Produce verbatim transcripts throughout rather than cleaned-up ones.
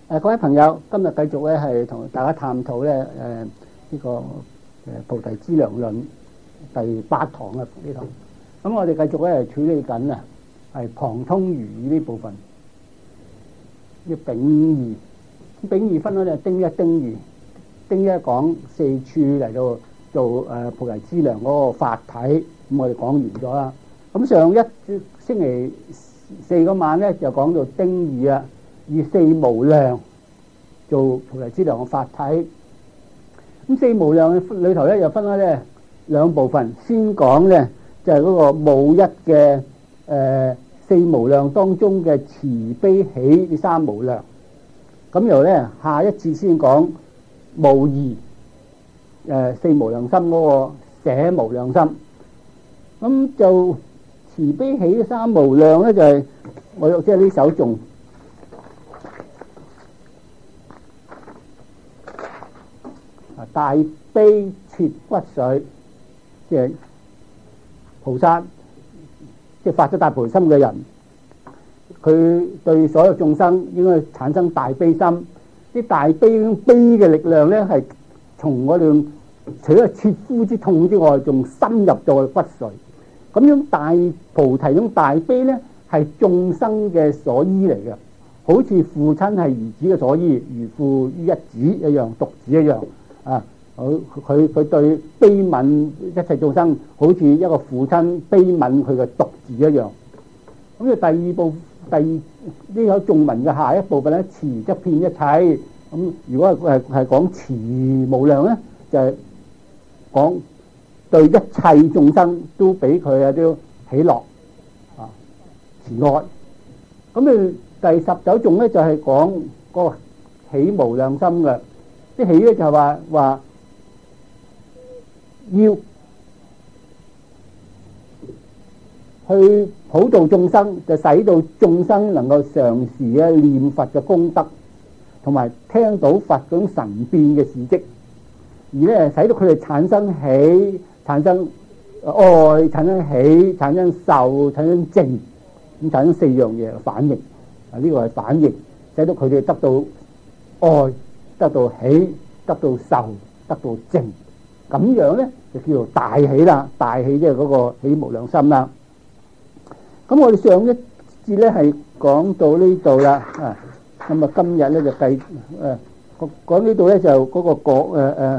誒，各位朋友，今日繼續咧係同大家探討咧誒呢個誒菩提資糧論第八堂啊呢堂。咁我哋繼續咧係處理緊啊係旁通儒語呢部分，要丙二，丙二分咗咧丁一、丁二。丁一講四處嚟到做誒菩提資糧嗰個法體，咁我哋講完咗啦。咁上一星期四嗰晚咧就講到丁二啊。以四無量做菩提資糧嘅法體，咁四無量裏頭咧又分開咧兩部分。先講咧就係、是、嗰個無一嘅誒、呃、四無量當中嘅慈悲喜呢三無量。咁然後咧下一次先講無二誒、呃、四無量心嗰個捨無量心。咁就慈悲喜呢三無量咧就係、是、我即係呢首頌。大悲切骨髓，即係菩薩，即係發咗大菩提心嘅人，佢對所有眾生應該產生大悲心。啲大悲悲嘅力量咧，係從我哋除咗切膚之痛之外，仲深入到骨髓。咁樣大菩提種大悲咧，係眾生嘅所依嚟嘅，好似父親係兒子嘅所依，如父於一子一樣，獨子一樣。啊！佢佢佢對悲憫一切眾生，好似一個父親悲憫佢嘅獨子一樣。咁就第二部第二呢首頌文嘅下一部分咧，慈則遍一切。咁如果係係講慈無量咧，就係、是、講對一切眾生都俾佢啊都喜樂啊慈愛。咁你第十九頌咧就係、是、講嗰個喜無量心嘅。啲喜咧就係話話要去普度眾生，就使到眾生能夠常時嘅念佛嘅功德，同埋聽到佛嗰種神變嘅事蹟，而咧使到佢哋產生喜、產生愛、產生喜、產生受、產生靜，咁產生四樣嘢反應。啊，呢個係反應，使到佢哋得到愛。得到喜，得到受，得到靜，咁樣咧就叫做大喜啦。大喜即係嗰個喜無量心啦。咁我哋上一節咧係講到呢度啦，啊，咁啊今日咧就繼誒講呢度咧就嗰個講誒誒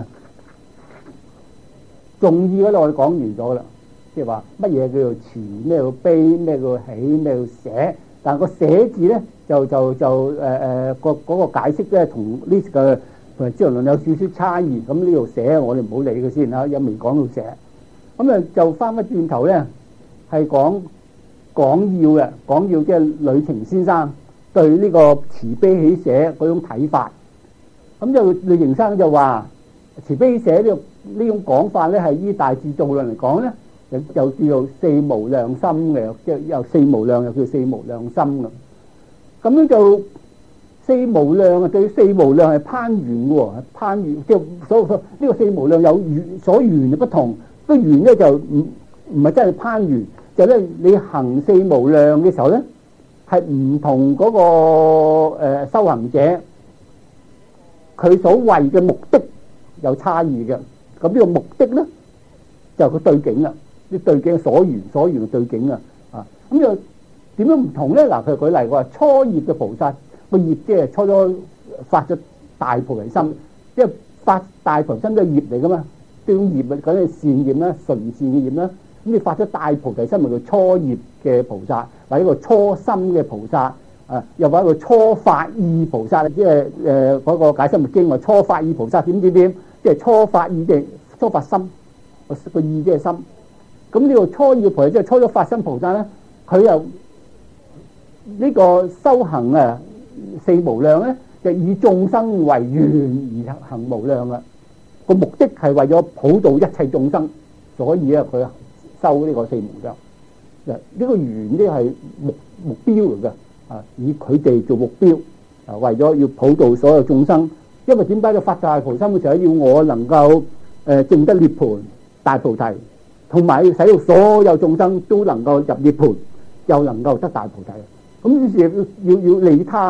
重義嗰度我哋講完咗啦，即係話乜嘢叫做慈，咩叫悲，咩叫喜，咩叫捨。但個捨字咧就就就誒誒個嗰個解釋咧同呢個菩提資糧論有少少差異。咁呢度捨我哋唔好理佢先嚇，又未講到捨。咁啊就翻返轉頭咧係講講要嘅，講要即係呂澄先生對呢個慈悲喜捨嗰種睇法。咁就呂澄生就話慈悲喜捨呢呢種講法咧係依大智度論嚟講咧。又又叫做四無量心嘅，即係又四無量又叫四無量心啦。咁樣就四無量啊，對四無量係攀緣嘅喎，攀緣即係所呢、這個四無量有緣所緣嘅不同。個緣咧就唔唔係真係攀緣，就咧、是、你行四無量嘅時候咧，係唔同嗰、那個誒、呃、修行者佢所為嘅目的有差異嘅。咁呢個目的咧就個、是、對境啦。啲對境所緣所緣嘅對境啊，啊咁又點樣唔同咧？嗱，佢舉例話初業嘅菩薩個業即係初咗發咗大菩提心，即係發大菩提心都係業嚟噶嘛，呢種業啊，梗係善業啦，純善嘅業啦。咁你發咗大菩提心咪叫初業嘅菩薩，或者一個初心嘅菩薩啊，又或者一個初發意菩薩，即係誒嗰個解釋密經話初發意菩薩點點點，即係初發意嘅初發心個個意即係心。咁呢個初業菩薩即係初咗發心菩薩咧，佢又呢個修行啊四無量咧，就以眾生為願而行無量啦。個目的係為咗普度一切眾生，所以啊佢修呢個四無量。呢、這個緣呢係目目標嚟嘅，啊以佢哋做目標，啊為咗要普度所有眾生。因為點解要發大菩提心嘅時候，要我能夠誒證得涅槃大菩提。同埋要使到所有眾生都能夠入涅槃，又能夠得大菩提。咁於是要要要利他啊嘛，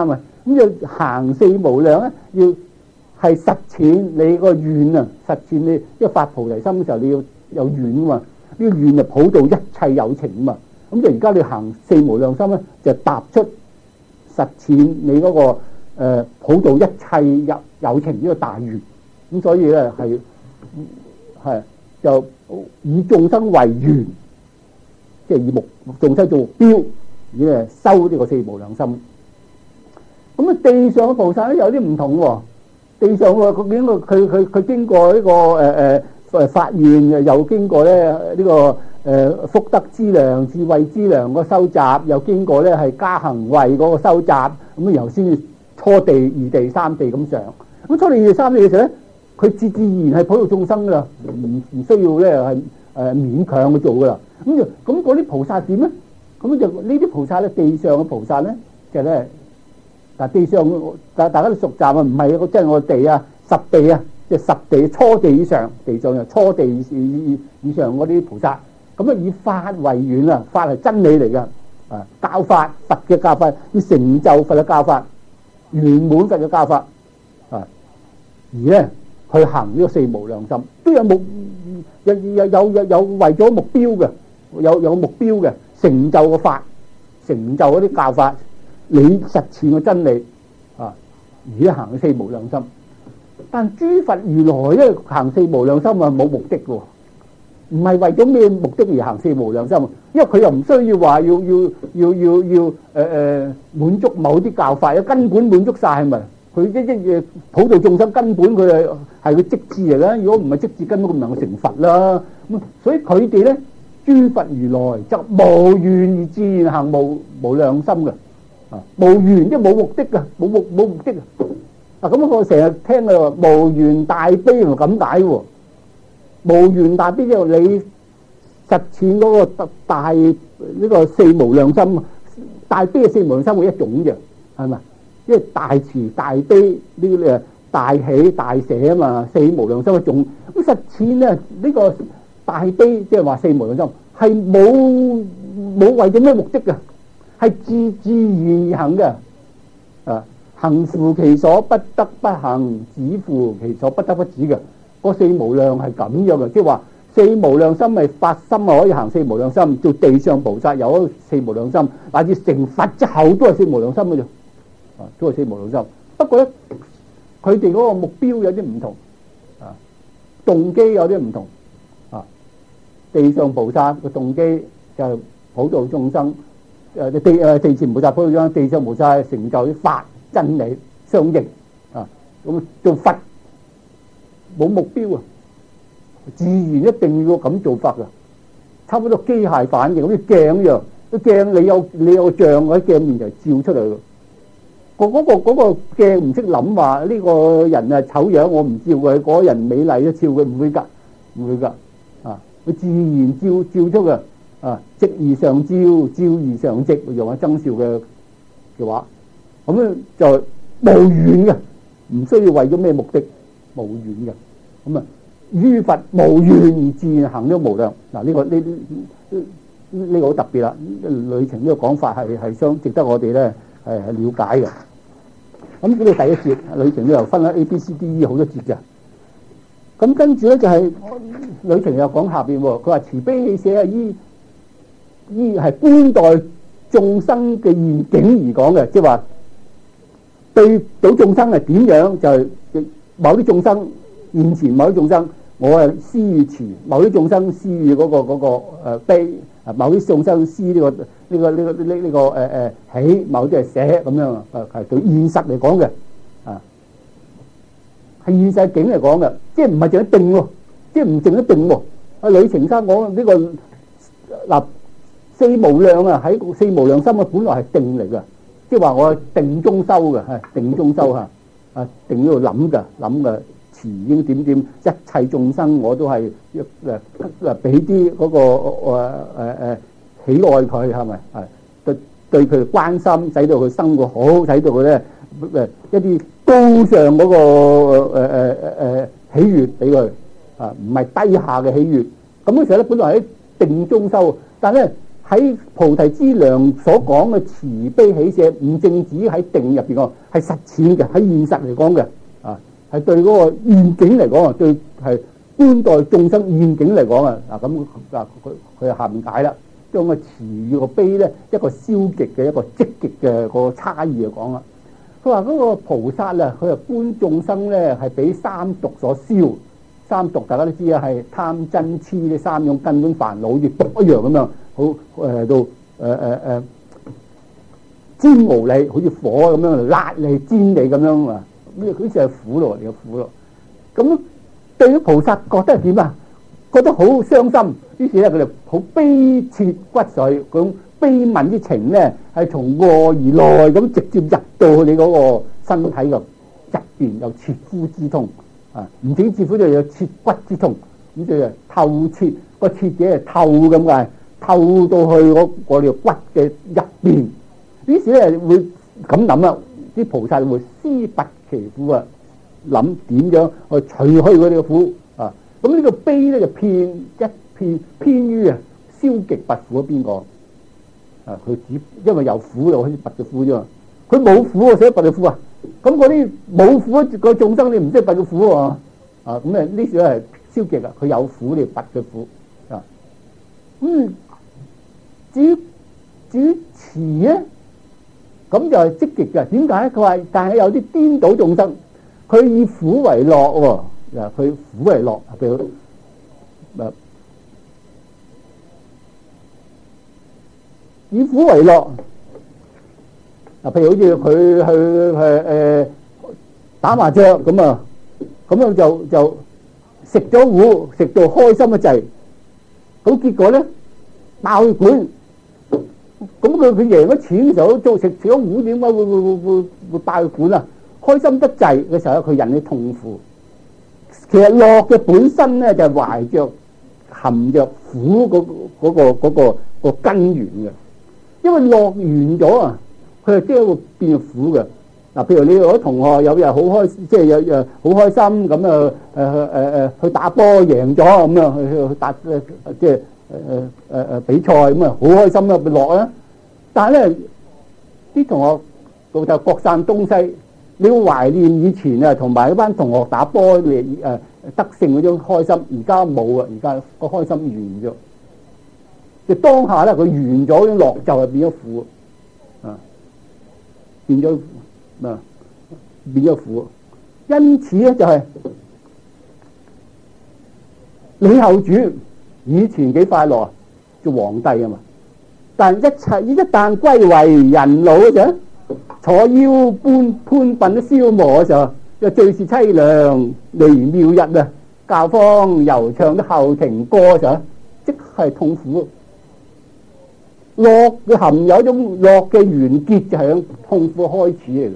咁要行四無量咧，要係實踐你個願啊，實踐你一發菩提心嘅時候，你要有願啊嘛，呢個願就普渡一切有情啊嘛。咁就而家你行四無量心咧，就踏出實踐你嗰、那個誒、呃、普渡一切有有情呢個大願。咁所以咧係係就以眾生為願，即係以目眾生做目標，而咧修呢個四無量心。咁啊，地上嘅菩薩咧有啲唔同喎。地上嘅佢經過佢佢佢經過呢個誒誒誒發願，又經過咧呢個誒福德之糧、智慧之糧個收集，又經過咧係加行位嗰個收集，咁然後先至初地、二地、三地咁上。咁初地、二地、三地嘅時候咧，佢自自然係普度眾生噶啦，唔唔需要咧係誒勉強去做噶啦。咁就咁嗰啲菩薩點咧？咁就呢啲菩薩咧，地上嘅菩薩咧，就咧。但地上大大家都熟習啊，唔係即係我地啊，十地啊，即係十地初地以上，地上就初地以以上嗰啲菩薩，咁啊以法為願啊，法係真理嚟噶，啊教法佛嘅教法，要成就佛嘅教法，圓滿佛嘅教法，啊而咧去行呢個四無量心，都有目有有有有有為咗目標嘅，有有目標嘅成就個法，成就嗰啲教法。你實踐個真理啊，而家行四無量心，但諸佛如來咧行四無量心啊冇目的嘅，唔係為咗咩目的而行四無量心，因為佢又唔需要話要要要要要誒誒滿足某啲教法，根本滿足晒係咪？佢一一嘢普度眾生根本佢係係佢職志嚟嘅，如果唔係職志根本唔能夠成佛啦。咁所以佢哋咧諸佛如來就無願而自然行無無量心嘅。無緣即係冇目的噶，冇目冇目的啊！啊咁我成日聽佢話無緣大悲係咁解喎。無緣大悲即係你實踐嗰個大呢、這個四無量心，大悲嘅四無量心嘅一種啫，係咪？因為大慈大悲呢個誒大喜大捨啊嘛，四無量心一種。咁實踐咧呢、這個大悲即係話四無量心係冇冇為咗咩目的嘅。係自自然而行嘅，啊，行乎其所不得不行，止乎其所不得不止嘅。嗰四無量係咁樣嘅，即係話四無量心係發心啊，可以行四無量心，做地上菩薩有四無量心，乃至成佛之後都係四無量心嘅啫，啊，都係四無量心。不過咧，佢哋嗰個目標有啲唔同，啊，動機有啲唔同，啊，地上菩薩嘅動機就係普度眾生。誒地誒地前菩薩普度眾生，地上菩薩成就啲法真理相應啊！咁做佛冇目標啊，自然一定要咁做法噶，差唔多機械反應，好似鏡一樣，啲鏡你有你有個像喺鏡面就照出嚟嘅。嗰嗰個嗰個鏡唔識諗話呢個人啊醜樣，我唔照佢；嗰個人美麗都照佢，唔會㗎，唔會㗎啊！佢自然照照出嘅。啊！直而上照，照而上直，用阿曾少嘅嘅話，咁咧就無緣嘅，唔需要為咗咩目的，無緣嘅。咁啊，於佛無緣而自然行咗無量。嗱、啊，呢、這個呢呢呢個好特別啦。旅程呢個講法係係相值得我哋咧係係了解嘅。咁呢個第一節旅程咧又分咗 A、B、C、D、E 好多節嘅。咁跟住咧就係、是、旅程又講下邊喎。佢話慈悲喜捨係依。依係觀待眾生嘅現境而講嘅，即係話對到眾生係點樣，就係、是、某啲眾生現前某啲眾生，我係施與慈；某啲眾生施與嗰個嗰、那個誒悲；某啲眾生施呢、這個呢、這個呢、這個呢呢、這個誒誒、呃、喜，某啲係捨咁樣啊，係對現實嚟講嘅啊，係現實境嚟講嘅，即係唔係淨係定喎，即係唔淨一定喎。阿呂澄生講呢個嗱。四無量啊，喺四無量心啊，本來係定嚟噶，即係話我定中修嘅，係定中修吓，啊定喺度諗噶，諗嘅慈應點點，一切眾生我都係誒誒俾啲嗰個誒誒誒喜愛佢係咪？係對對佢關心，使到佢生活好，使到佢咧誒一啲高尚嗰個誒誒誒誒喜悅俾佢啊，唔係低下嘅喜悅。咁嘅時候咧，本來喺定中修，但係咧。 喺菩提資糧所講嘅慈悲喜捨唔淨止喺定入邊講，係實踐嘅，喺現實嚟講嘅啊，係對嗰個願景嚟講啊，對係觀待眾生願景嚟講啊，嗱咁啊佢佢下面解啦，將個慈與個悲咧一個消極嘅一個積極嘅個差異嚟講啦。佢話嗰個菩薩啊，佢係觀眾生咧係俾三毒所燒。三毒大家都知啊，係貪嗔痴呢三種根本煩惱，好似毒一樣咁樣，好誒到誒誒誒煎熬你，好似火咁樣辣你煎你咁樣啊！呢好似係苦咯，你個苦咯。咁對於菩薩覺得係點啊？覺得好傷心，於是咧佢哋好悲切骨髓，嗰種悲憫之情咧係從外而內咁直接入到你嗰個身體嘅入邊，有切膚之痛。啊！唔止切膚就有切骨之痛，咁就透切個切者係透咁嘅，透到去我我哋骨嘅入邊。於是咧會咁諗啦，啲菩薩會思拔其苦啊，諗點樣去除去佢哋嘅苦啊。咁呢個悲咧就偏一偏偏於啊消極拔苦邊個啊？佢只因為有苦就可以拔嘅苦啫嘛，佢冇苦啊，使乜拔嘅苦啊？咁嗰啲冇苦個眾生，你唔識拔個苦喎啊！咁啊呢時係消極啊，佢有苦你拔佢苦啊。嗯，至於至於慈咧，咁就係積極嘅。點解？佢話但係有啲顛倒眾生，佢以苦為樂喎。嗱，佢苦為樂，譬如誒以苦為樂。嗱，譬如好似佢去誒誒打麻雀咁啊，咁樣就就食咗糊，食到開心一滯，咁結果咧爆血管，咁佢佢贏咗錢嘅時候，做食食咗糊，點解會會會會會爆血管啊？開心得滯嘅時候，佢引起痛苦。其實樂嘅本身咧就係懷着含着苦嗰嗰個嗰個個根源嘅，因為樂完咗啊。佢係即係會變苦嘅。嗱，譬如你有啲同學有日好開，即係有日好開心咁啊誒誒誒去打波贏咗咁啊，去去打即係誒誒誒誒比賽咁啊，好開心啊，咪樂啊！但係咧啲同學就就各散東西，你要懷念以前啊，同埋嗰班同學打波嚟誒得勝嗰種開心，而家冇啊！而家個開心完咗，就當下咧佢完咗嗰種樂就係變咗苦啊！變咗啊，變咗苦，因此咧就係李後主以前幾快樂啊，做皇帝啊嘛，但一切一旦歸為人老嗰陣，坐腰搬潘鬢都消磨嘅時候，就最是凄涼離妙日啊！教坊遊唱啲後庭歌嘅時候，即係痛苦。樂嘅含有一種樂嘅完結，就係響痛苦開始嚟嘅。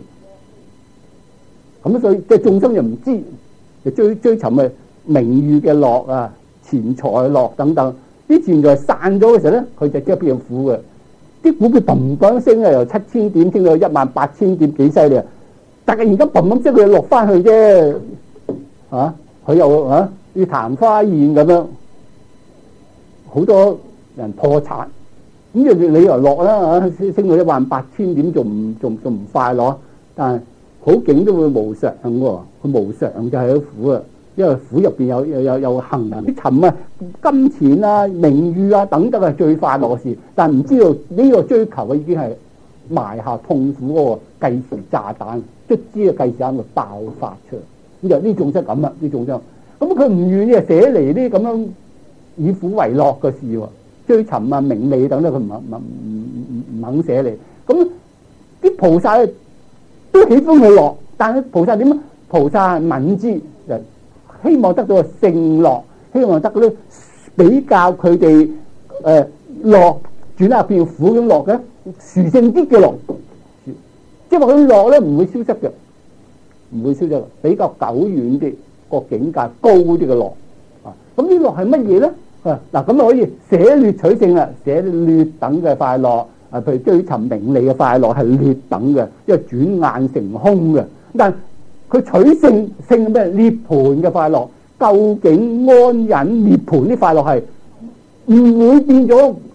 咁所以即係眾生又唔知，就追追尋嘅名譽嘅樂啊、錢財樂等等，啲錢財散咗嘅時候咧，佢就即係變苦嘅。啲股票砰砰升啊，由七千點升到一萬八千點，幾犀利啊！突然間砰砰升，佢落翻去啫，啊，佢又啊要曇花現咁樣，好多人破產。咁就你又落啦嚇，升到一萬八千點，仲唔仲仲唔快樂？但係好景都會無常喎，佢無常就係苦啊，因為苦入邊有有有有行人啲尋啊，金錢啊、名譽啊等等係最快樂嘅事，但係唔知道呢個追求嘅已經係埋下痛苦嗰個計時炸彈，卒之嘅計時炸彈會爆發出嚟。咁就呢種即係咁啦，呢種就咁佢唔願意寫嚟啲咁樣以苦為樂嘅事喎。追尋啊名利等等，佢唔唔唔唔唔肯寫嚟。咁啲菩薩都喜歡佢樂，但係菩薩點啊？菩薩敏知，就希望得到個聖樂，希望得到啲比較佢哋誒樂轉下變苦咁樂嘅殊勝啲嘅樂，即係話佢樂咧唔會消失嘅，唔會消失嘅，比較久遠啲個境界高啲嘅樂啊。咁呢樂係乜嘢咧？嗱咁可以捨劣取勝啦，捨劣等嘅快樂啊，譬如追尋名利嘅快樂係劣等嘅，因為轉眼成空嘅。但佢取勝勝咩？涅槃嘅快樂，究竟安忍涅槃啲快樂係唔會變咗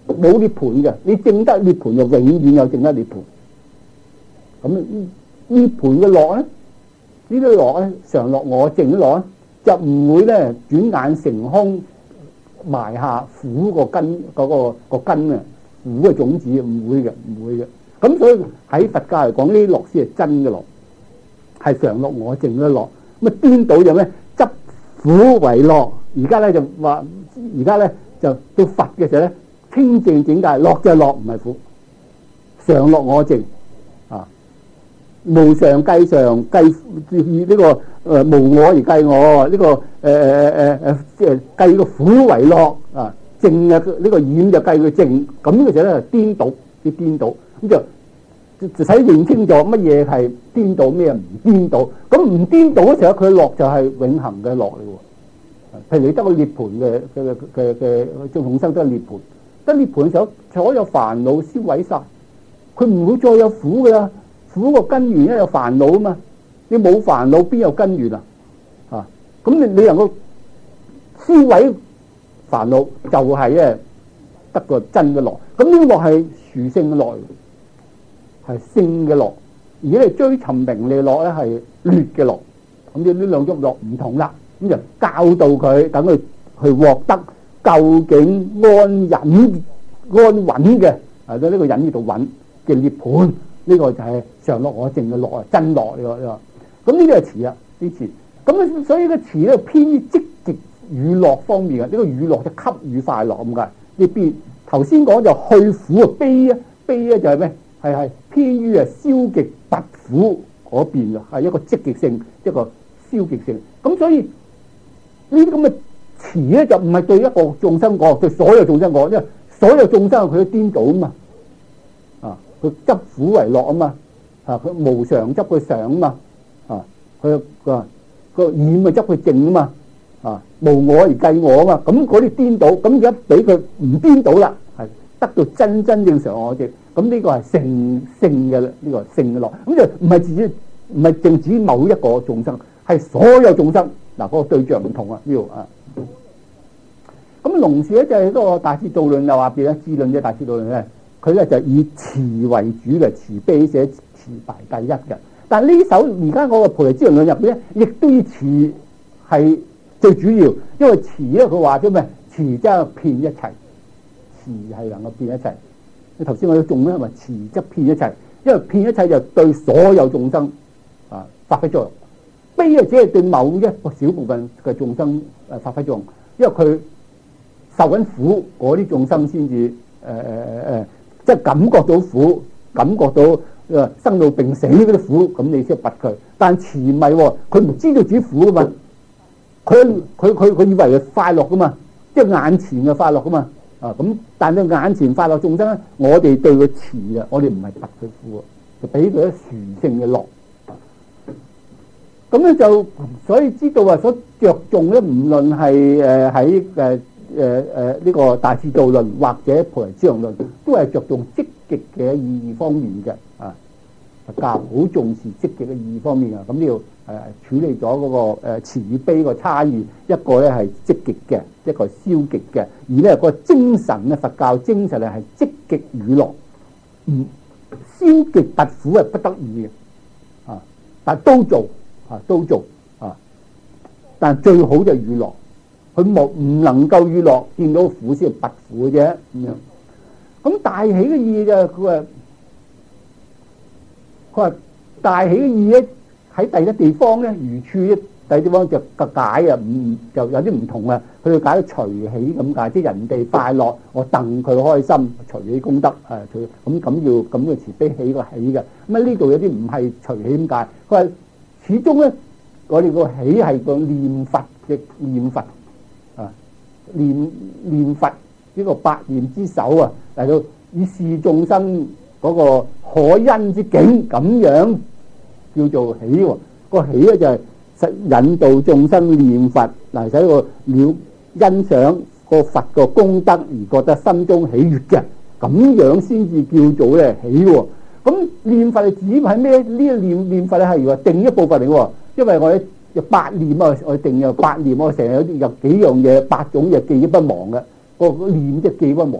冇涅槃嘅，你證得涅槃就永遠有證得涅槃。咁涅槃嘅樂咧，呢啲樂咧，常樂我淨嘅樂咧，就唔會咧轉眼成空埋下苦個根嗰、嗰個個根啊，苦嘅種子唔會嘅，唔會嘅。咁所以喺佛教嚟講，呢啲樂先係真嘅樂，係常樂我淨嘅樂。咁啊顛倒就咩？執苦為樂。而家咧就話，而家咧就到佛嘅時候咧，清淨境界樂就係樂，唔係苦。常樂我淨啊，無常計常計呢、這個誒、呃、無我而計我，呢、這個誒誒誒誒即係計個苦為樂啊，淨啊呢個染就計佢淨，咁呢個時候咧就顛倒，啲顛倒咁就。就使認清楚乜嘢係顛倒，咩唔顛倒。咁唔顛倒嘅時候，佢樂就係永恆嘅樂嚟喎。譬如你得個涅槃嘅嘅嘅嘅眾生得涅槃，得涅槃嘅時候，所有煩惱消毀晒，佢唔會再有苦噶啦。苦個根源咧有煩惱啊嘛，你冇煩惱邊有根源啊？啊，咁你你能夠消毀煩惱，就係咧得個真嘅樂。咁呢個樂係殊勝嘅樂。係聖嘅樂，而家你追尋名利樂咧係劣嘅樂，咁呢呢兩種樂唔同啦，咁就教導佢，等佢去獲得究竟安忍安穩嘅，啊喺呢個忍呢度穩嘅涅槃，呢個就係常樂我淨嘅樂啊，真樂呢個呢個，咁呢啲係詞啊，啲詞，咁所以個詞咧偏於積極娛樂方面嘅，呢個娛樂就給予快樂咁解，呢邊頭先講就去苦啊，悲啊，悲啊就係咩？係係偏於啊消極拔苦嗰邊啊，係一個積極性，一個消極性。咁所以呢啲咁嘅詞咧，就唔係對一個眾生講，對所有眾生講，因為所有眾生佢都顛倒啊嘛，啊佢執苦為樂啊嘛，啊佢無常執佢常啊嘛，啊佢個個染啊執佢淨啊嘛，啊無我而計我啊嘛，咁嗰啲顛倒，咁而家俾佢唔顛倒啦，係得到真真正常我哋。咁呢個係聖聖嘅呢個聖嘅樂，咁就唔係指唔係淨指某一個眾生，係所有眾生。嗱，嗰個對象唔同啊，呢度啊。咁龍樹咧就係嗰個大智度論又話別咧，智論嘅大智度論咧，佢咧就以慈為主嘅，慈悲寫慈排第一嘅。但係呢首而家嗰個菩提資糧論入邊咧，亦都以慈係最主要，因為慈咧佢話咗咩？慈即係遍一切，慈係能夠遍一切。你頭先我哋種咧，咪慈則遍一切，因為遍一切就對所有眾生啊發揮作用。悲啊，只係對某一個小部分嘅眾生誒發揮作用，因為佢受緊苦，嗰啲眾生先至誒誒誒誒，即係感覺到苦，感覺到誒、呃、生老病死嗰啲苦，咁你先拔佢。但慈唔係喎，佢唔知道自己苦噶嘛，佢佢佢佢以為係快樂噶嘛，即係眼前嘅快樂噶嘛。啊咁，但係眼前快樂眾生咧，我哋對佢慈啊，我哋唔係拔佢苦啊，就俾佢一殊勝嘅樂。咁咧就所以知道啊，所着重咧，唔論係誒喺誒誒誒呢個大智度論或者菩提資糧論，都係着重積極嘅意義方面嘅啊。佛教好重視積極嘅意義方面啊。咁呢度誒處理咗嗰個誒慈與悲個差異，一個咧係積極嘅，一個係消極嘅。而咧個精神咧，佛教精神咧係積極娛樂，唔消極拔苦係不得已嘅啊，但係都做。啊，都做啊，但最好就娛樂，佢冇唔能夠娛樂，見到苦先拔苦嘅啫咁樣。咁大喜嘅意義就佢話，佢話大喜嘅意義咧喺第一地方咧，餘處咧第一地方就個解啊，唔就有啲唔同啊。佢就解到隨喜咁解，即係人哋快樂，我戥佢開心，隨喜功德啊，隨咁咁要咁嘅慈悲喜個喜嘅。咁啊呢度有啲唔係隨喜咁解，佢話。始終咧，我哋個喜係個念佛嘅念佛啊，念念佛呢個百念之首啊，嚟到以示眾生嗰個可恩之境，咁樣叫做喜喎。個喜咧就係實引導眾生念佛，嚟使個了欣賞個佛個功德而覺得心中喜悅嘅，咁樣先至叫做咧喜喎。咁念佛係指係咩？呢一念念佛咧係話定一部分嚟喎，因為我哋有八念啊，我定有八念，我成日有有幾樣嘢，八種嘢記憶不忘嘅，個念即係記不忘。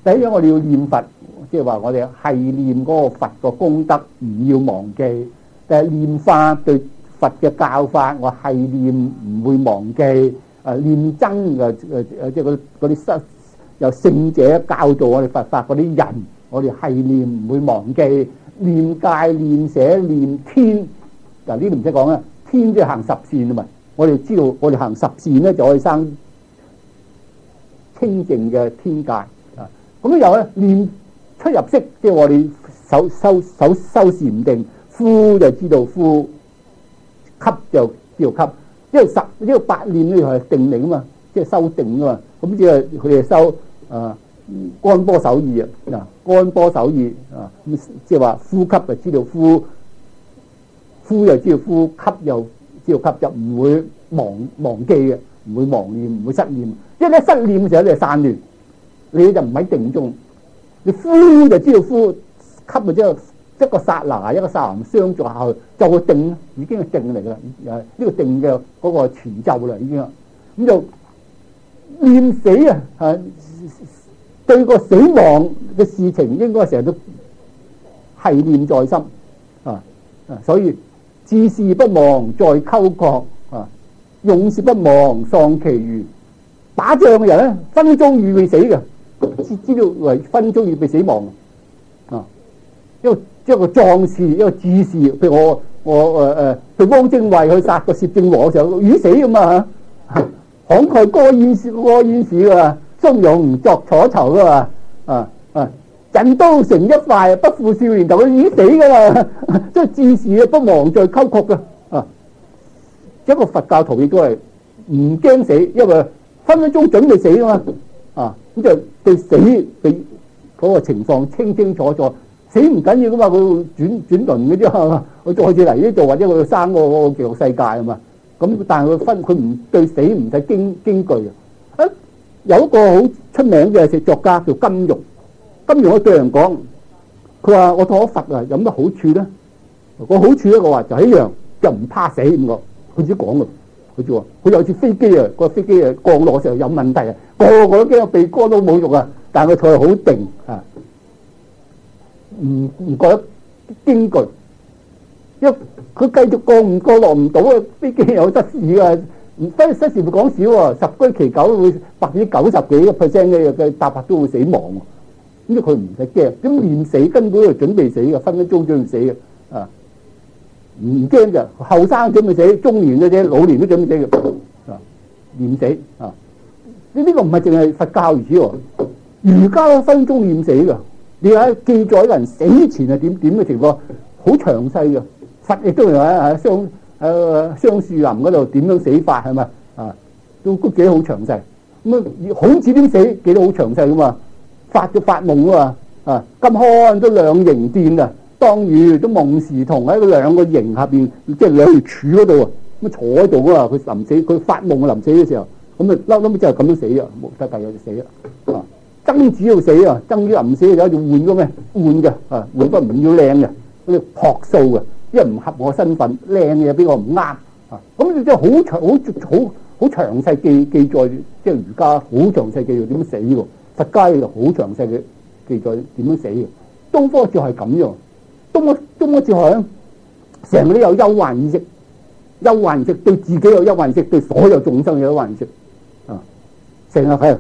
第一樣我哋要念佛，即係話我哋係念嗰個佛個功德，唔要忘記。但係念法對佛嘅教法，我係念唔會忘記。誒、啊、念真嘅誒誒，即係嗰嗰啲失由聖者教導我哋佛法嗰啲人，我哋係念唔會忘記。念戒、念捨、念天，嗱呢度唔使講啦，天即係行十善啊嘛。我哋知道，我哋行十善咧就可以生清淨嘅天界啊。咁又咧念出入息，即係我哋手收手收禪定，呼就知道呼，吸就知道吸。因為十呢個八念呢係定力啊嘛，即係修定啊嘛。咁即係佢哋修啊干波手意啊，嗱干波手意啊，咁即係話呼吸就知道呼，呼就知道呼，吸又知道吸，就唔會忘忘記嘅，唔會忘念，唔會失念。因為咧失念嘅時候你係散亂，你就唔喺定中。你呼就知道呼，吸就知道一個剎那一個剎那相續下去，就會定，已經係定嚟噶啦。誒呢個定嘅嗰個前奏啦，已經咁就念死啊！係對個死亡嘅事情，應該成日都係念在心啊啊！所以志士不忘在溝壑啊，勇士不忘喪其餘。打仗嘅人咧，分鐘預備死嘅，知知道為分鐘預備死亡啊！一個一個壯士，一個志士，譬如我我誒誒，對汪精衛去殺個攝政王嘅時候，與死咁啊嚇！慷慨歌燕士歌燕士噶，從容作楚囚噶嘛啊啊！陣刀成一塊，不負少年頭，佢已經死噶啦，即係志士不忘在溝壑噶啊！一個佛教徒亦都係唔驚死，因為分分鐘準備死噶嘛啊！咁就對死對嗰個情況清清楚楚，死唔緊要噶嘛，佢轉轉輪嘅啫嘛，佢再次嚟呢度或者佢生個個極樂世界啊嘛。咁但係佢分佢唔對死唔使驚驚懼啊！有一個好出名嘅作家叫金庸，金庸我對人講，佢話我同我佛啊有乜好處咧？個好處咧，我話就一樣，就唔怕死咁個。佢自己講嘅，佢就話佢有次飛機啊，個飛機啊降落嘅時候有問題啊，個個都驚鼻哥都冇肉啊，但係佢坐係好定啊，唔唔覺得驚懼。因為佢繼續降唔降落唔到啊，飛機有失事啊，唔得失事唔講少喎，十居其九會百分之九十幾個 percent 嘅嘅搭客都會死亡喎。咁佢唔使驚，咁念死根本就準備死嘅，分分鐘準備死嘅啊，唔驚嘅。後生準備死，中年嘅啫，老年都準備死嘅啊，念死啊。呢、這、呢個唔係淨係佛教如此喎，儒家都分鐘念死嘅。你睇記載人死前係點點嘅情況，好詳細嘅。佛亦都係喺雙誒雙樹林嗰度點樣死法係咪啊？都都記得好詳細。咁啊，孔子點死記得好詳細噶嘛？發咗發夢啊嘛啊！今漢都兩形殿啊，當與都夢時同喺個兩個形下邊，即係兩條柱嗰度啊，咁坐喺度啊。佢臨死，佢發夢臨死嘅時候，咁啊嬲嬲就係咁樣死啊，冇得計就死啊！啊，曾子要死啊，曾子臨死有條換個咩換嘅啊，換個唔要靚嘅，嗰啲樸素嘅。因為唔合我身份，靚嘢俾我唔啱啊！咁你真係好長、好好好詳細記記載，即係儒家好詳細記載點樣死喎。佛家又好詳細嘅記載點樣死嘅。東方哲學係咁樣，東方東方哲學咧，成日都有憂患意識，憂患意識對自己有憂患意識，對所有眾生有憂患意識啊！成日係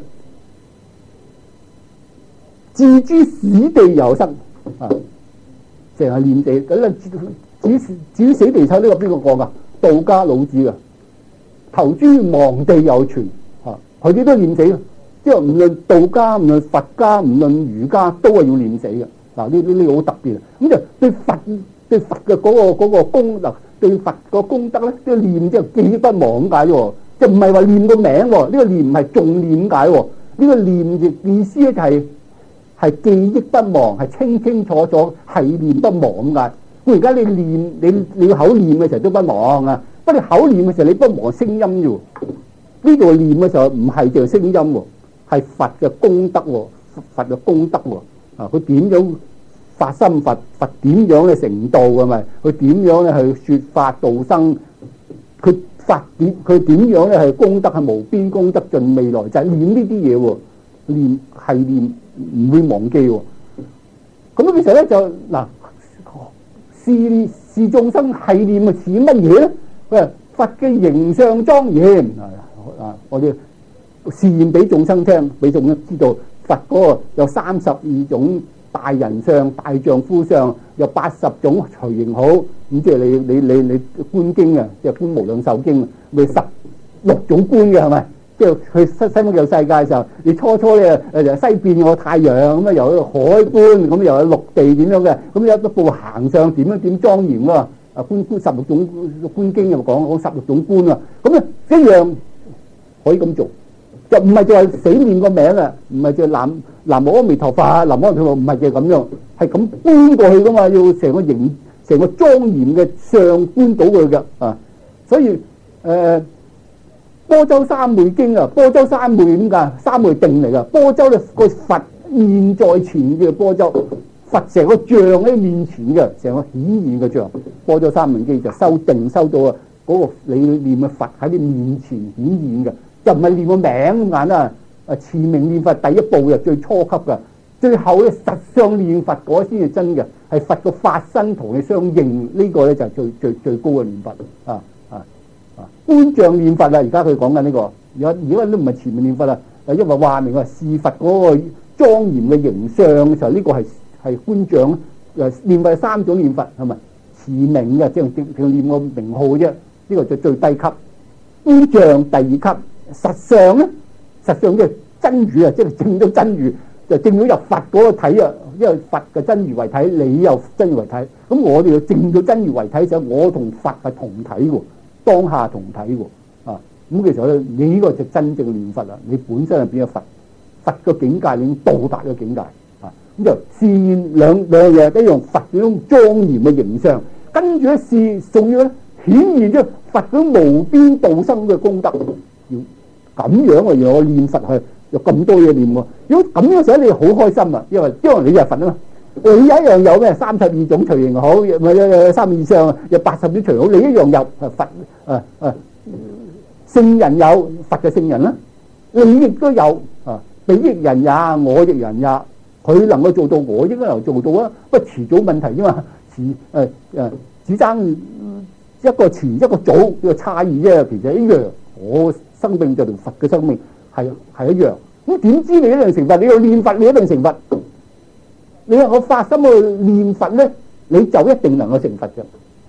自諸死地有生啊！成日念死咁啊！至至於死地臭呢個邊個講噶？道家老子噶，投諸亡地有存嚇，佢哋都念死嘅，即係唔論道家、唔論佛家、唔論儒家，都係要念死嘅。嗱，呢呢呢個好特別啊！咁就對佛對佛嘅嗰個嗰個功能，對佛個功德咧，都要念即係記憶不忘咁解喎，即係唔係話念個名喎？呢個念唔係重念解喎？呢個念嘅意思咧就係係記憶不忘，係清清楚楚係念不忘咁解。咁而家你念你你口念嘅時候都不忘啊，不過你口念嘅時候你不忘聲音啫。呢度念嘅時候唔係淨係聲音喎，係佛嘅功德喎，佛嘅功德喎。啊，佢點樣發心佛？佛點樣去成道嘅咪？佢點樣咧去説法度生？佢法點佢點樣咧係功德係無邊功德盡未來，就係念呢啲嘢喎。念係念唔會忘記喎。咁其實咧就嗱，視視眾生係念啊，似乜嘢咧？佢話佛嘅形相莊嚴啊！我哋示現俾眾生聽，俾眾生知道佛嗰個有三十二種大人相、大丈夫相，有八十種隨形好。咁即係你你你你觀經啊，即係觀無量壽經啊，咪十六種觀嘅係咪？即係去西西方嘅世界嘅時候，你初初咧誒由西邊個太陽咁啊，由個海觀咁，又有陸地點樣嘅，咁有一部行相點樣點莊嚴喎？啊觀觀十六種觀經又講講十六種觀啊，咁啊一樣可以咁做，就唔係就係死念個名啊，唔係就南南無阿彌陀佛，南無阿彌陀佛唔係就咁樣，係咁觀過去噶嘛，要成個形成個莊嚴嘅相觀到佢嘅啊，所以誒。呃波州三昧經啊，波州三昧點㗎？三昧定嚟㗎。波州咧個佛面在前嘅波州，佛成個像喺面前嘅，成個顯現嘅像。波州三昧經就修定修到啊，嗰個你念嘅佛喺你面前顯現嘅，就唔係念個名咁簡單。啊，持名念佛第一步就最初級㗎，最後咧實相念佛嗰先係真嘅，係佛個法身同你相應，呢、這個咧就係最最最高嘅念佛啊！觀像念佛啦，而家佢講緊呢個，而家而家都唔係前面念佛啦，因為話明話視佛嗰個莊嚴嘅形象嘅時候，呢、這個係係觀像誒念佛係三種念佛係咪？持名嘅即係叫念個名號啫，呢、這個就最低級。觀像第二級，實相咧，實相即係真如啊，即係證到真如，就證到入佛嗰個體啊，因為佛嘅真如為體，你又真如為體，咁我哋要證到真如為體嘅時候，我同佛係同體喎。當下同體喎，啊咁其實咧，你呢個就真正念佛啦。你本身係變咗佛，佛個境界已經到達咗境界，啊咁就示現兩兩樣嘢，一樣佛嗰種莊嚴嘅形象，跟住咧示仲要咧顯現咗佛嗰種無邊度生嘅功德。要咁樣啊，要我念佛係有咁多嘢念喎。如果咁樣時你好開心啊，因為因為你就係佛啊嘛。你一樣有咩三十二種隨形好，咪有三以上，有八十種隨好，你一樣有佛啊啊聖人有佛嘅聖人啦，你亦都有啊，彼亦人也，我亦人也，佢能夠做到，我應該能做到啊，不過遲早問題啫嘛，遲誒誒只爭一個遲一個早呢個差異啫，其實一樣，我生命就同佛嘅生命係係一樣，咁點知你一定成佛？你要念佛，你一定成佛。你話我發心去念佛咧，你就一定能夠成佛嘅。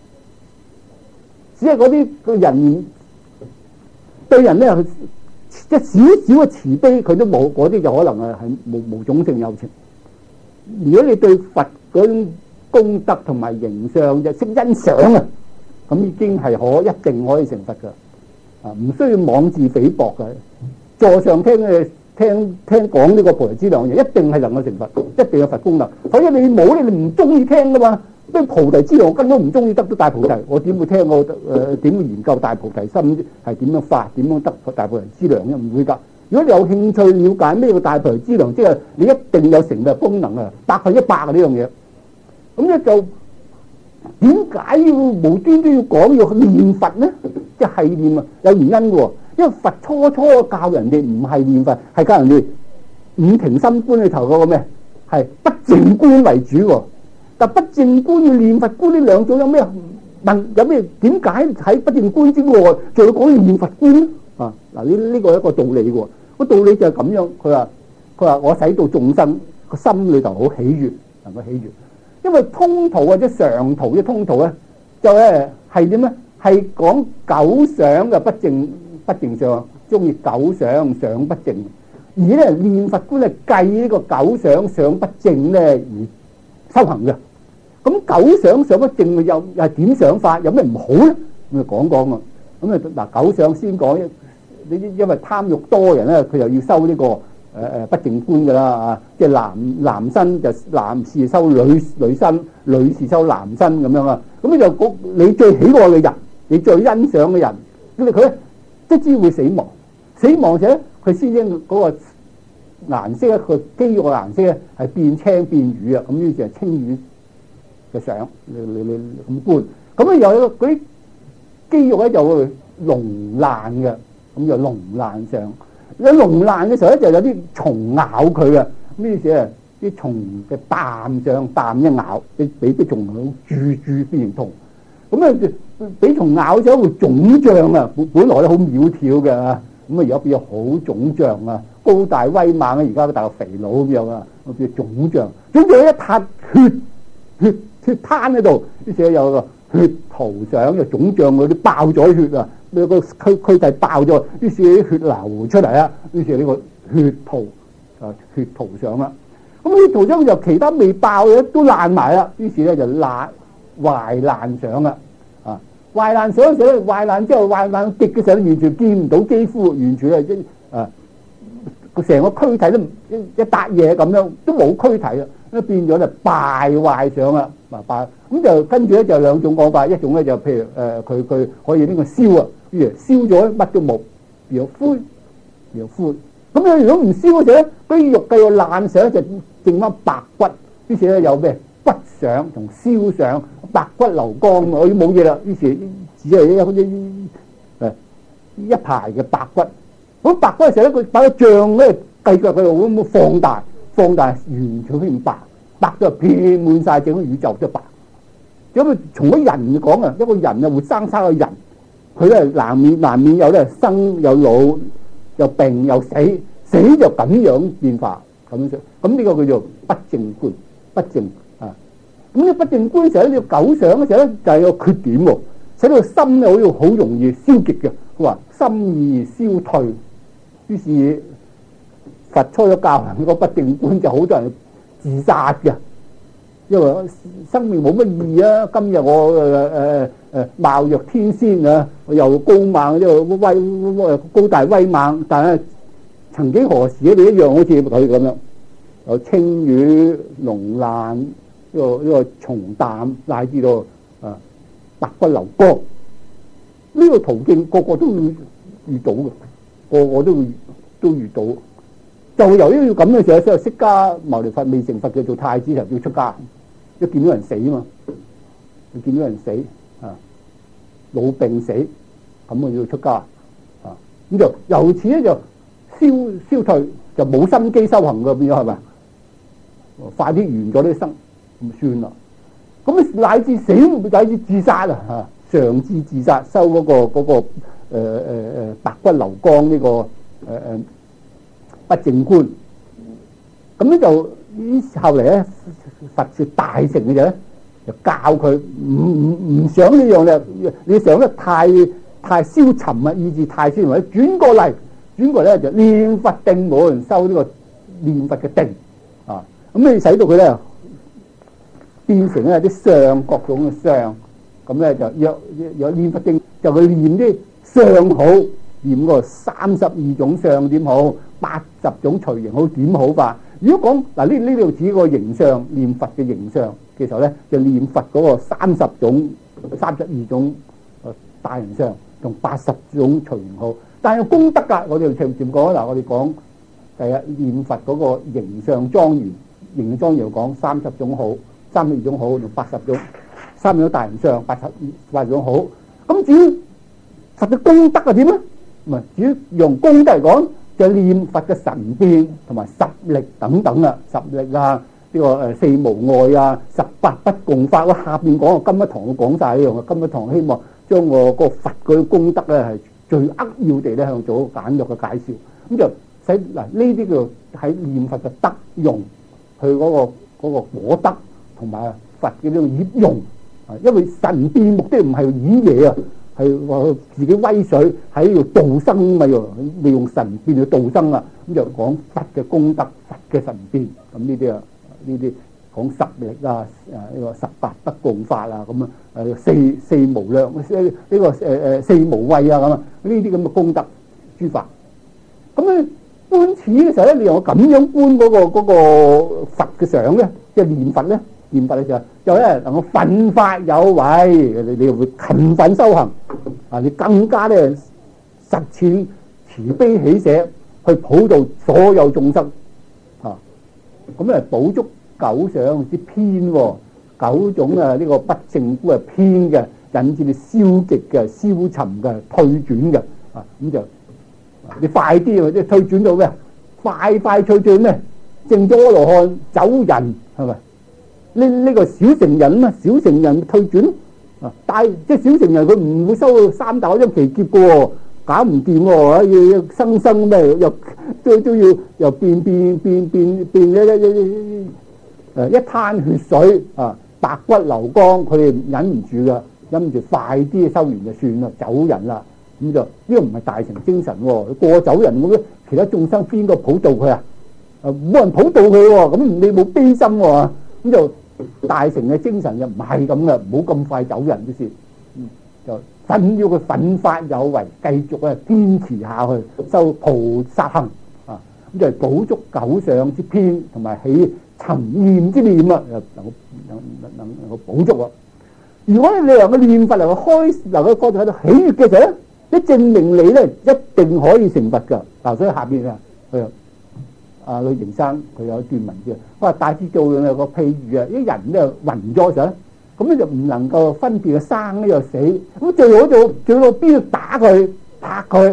只係嗰啲個人對人咧，即係少少嘅慈悲，佢都冇，嗰啲就可能係係無無種性有情。如果你對佛嗰種功德同埋形象就識欣賞啊，咁已經係可一定可以成佛噶。啊，唔需要妄自菲薄嘅。座上聽嘅。聽聽講呢個菩提資糧嘢，一定係能夠成佛，一定有佛功能。所以你冇咧，你唔中意聽噶嘛？啲菩提資糧根本唔中意得到大菩提，我點會聽？我誒點會研究大菩提心係點樣發？點樣得大菩提資糧咧？唔會㗎。如果你有興趣了解咩叫大菩提資糧，即係你一定有成佛功能啊，百分一百啊呢樣嘢。咁咧就點解要無端端要講要念佛咧？即係念啊，有原因嘅喎。因為佛初初教人哋唔係念佛，係教人哋五停心觀裏頭嗰個咩？係不淨觀為主喎。但不淨觀要念佛觀呢兩種有咩問？有咩點解喺不淨觀之外，仲要講要念佛觀咧？啊嗱，呢呢個係一個道理喎。個道理就係咁樣。佢話佢話我使到眾生個心裏頭好喜悅，能夠喜悅。因為通途或者常途嘅通途咧，就咧係點咧？係講九想嘅不淨。不淨相，中意九想想不淨，而咧念佛觀係計呢個九想想不淨咧而修行嘅。咁九想想不淨又又係點想法？有咩唔好咧？咁就講講啊。咁啊嗱，九想先講，你因為貪欲多人咧，佢又要修呢、這個誒誒、呃、不淨觀噶啦啊，即係男男身就男士修女女身，女士修男身咁樣啊。咁就講你最喜愛嘅人，你最欣賞嘅人，咁佢咧。即知會死亡，死亡者佢先至嗰個顏色咧，佢肌肉嘅顏色咧係變青變瘀啊！咁於是係青瘀嘅相，你你你咁觀，咁咧又有嗰啲肌肉咧就會膿爛嘅，咁就膿爛相。有膿爛嘅時候咧，就有啲蟲咬佢嘅， 呢時啊啲蟲嘅彈上彈一咬，俾俾啲蟲蛀蛀變形痛。咁啊俾蟲咬咗會腫脹啊！本本來咧好苗條嘅，咁啊而家變咗好腫脹啊！高大威猛啊！而家大個肥佬咁樣啊，變腫脹，總之一塌血血血灘喺度，於是有個血圖上又腫脹嗰啲爆咗血啊！呢個軀軀體爆咗，於是啲血流出嚟啊！於是呢個血圖啊血圖上啦。咁血圖上就其他未爆嘅都爛埋啦，於是咧就爛壞爛上啦。啊，壞爛上嘅時候咧，壞爛之後壞爛極嘅時候，完全見唔到肌膚，完全係即啊個成個軀體都一一笪嘢咁樣，都冇軀體啦，咁變咗就敗壞上啦，啊敗咁就跟住咧就兩種講法，一種咧就譬如誒佢佢可以呢個燒啊，譬如燒咗乜都冇，變咗灰，變咗灰。咁你如果唔燒嘅時候咧，嗰啲肉繼續爛上就剩翻白骨，於是咧有咩骨相同燒相，白骨流光，我已經冇嘢啦。於是只係一一誒一排嘅白骨。咁白骨嘅時候咧，佢把個像咧繼續佢度咁放大，放大完全變白，白到遍滿晒整個宇宙都白。咁啊，從嗰人嚟講啊，一個人啊活生生嘅人，佢咧難免難免有咧生有老。又病又死，死就咁樣變化咁樣，咁呢個叫做不正觀，不正啊！咁呢不正觀嘅時候咧，要九想嘅時候咧，就係有缺點喎，使到心咧好似好容易消極嘅。佢話心意消退，於是佛初咗教人個不正觀，就好多人自殺嘅，因為生命冇乜意義啊！今日我誒誒誒貌若天仙啊，又高猛又威威高大威猛，但係曾經何時你一樣好似佢咁樣，有青瘀膿爛，呢個呢個蟲膽，乃至到啊白骨流光，呢個途徑個個都會遇到嘅，個個都會都遇到。就由於要咁嘅時候，所以釋迦牟尼佛未成佛嘅做太子就要出家。一見到人死啊嘛，你見到人死啊，老病死，咁我要出家啊，咁就由此咧就消消退，就冇心機修行嘅變咗係咪？快啲完咗呢生，咁算啦。咁乃至死，乃至自殺啊，嚇，嘗試自殺，收嗰個嗰個誒誒誒白骨流光呢個誒誒不正觀，咁咧就。後嚟咧，佛說大乘嘅啫，就教佢唔唔唔想呢樣咧，你想得太太消沉啊，意志太消沉，或者轉過嚟，轉過嚟咧就念佛定，冇人收呢個念佛嘅定啊，咁你使到佢咧變成咧啲相，各種嘅相，咁咧就有有念佛定，就去念啲相好，念個三十二種相點好，八十種隨形好點好法。如果講嗱呢呢度指個形象，念佛嘅形象嘅時候咧，就念佛嗰個三十種、三十二種大人相同八十種隨形好，但係功德㗎，我哋漸漸講嗱，我哋講第一念佛嗰個形象莊嚴，形象莊嚴講三十種好，三十二種好同八十種，三十種大人相，八十八十種好。咁至於佛嘅功德係點咧？唔係至於用功德嚟講。就念佛嘅神變同埋十力等等啦，十力啊，呢個誒四無礙啊，十八不共法。我下邊講個金一堂我講晒呢樣嘅，金一堂希望將我個佛嗰啲功德咧係最扼要地咧向做簡約嘅介紹。咁就使嗱呢啲叫喺念佛嘅德用，佢嗰個嗰個果德同埋佛嘅呢個業用啊，因為神變目的唔係演嘢啊。係話自己威水喺度度生咪喎，利用神變去度生啊！咁就講佛嘅功德、佛嘅神變，咁呢啲啊，呢啲講十力啊，誒呢個十八不共法啊，咁啊誒四四無量，呢、這個誒誒四無畏啊，咁啊呢啲咁嘅功德諸法。咁咧觀此嘅時候咧，你用咁樣觀嗰、那個嗰、那個佛嘅相咧，即係念佛咧。念佛嘅時候，就咧能夠奮發有為，你你會勤奮修行啊！你更加咧實踐慈悲喜捨，去普度所有眾生啊！咁咧補足九想之偏，九種啊呢個不正觀係偏嘅，引致你消極嘅、消沉嘅、退轉嘅啊！咁就你快啲或者退轉到咩？快快脆脆咩？ 剩咗阿羅漢走人係咪？呢呢、這個小乘人啊，小乘人退轉啊，大即係小乘人佢唔會收三大嗰張奇劫嘅喎，搞唔掂喎，要生生咩又都都要又變變變變變一一一誒一灘血水啊，白骨流光，佢哋忍唔住嘅，忍唔住快啲收完就算啦，走人啦。咁就呢、這個唔係大乘精神喎，過走人咁，其他眾生邊個普渡佢啊？啊冇人普渡佢喎，咁你冇悲心喎，咁就大乘嘅精神就唔係咁嘅，唔好咁快走人都先，嗯、就奮要佢奮發有為，繼續啊堅持下去，修菩薩行啊，咁就係補足九相之偏，同埋起沉念之念啊，能夠能能能夠補足啊。如果你能夠念佛能夠開能夠覺得喺度喜悅嘅時候咧，一證明你咧一定可以成佛噶。嗱，所以下邊啊，佢阿呂澂生佢有一段文字，佢話大智度論有個譬喻啊，啲人咧暈咗嘅時候咧，咁咧就唔能夠分別生呢個死，咁最好就最好邊度打佢拍佢，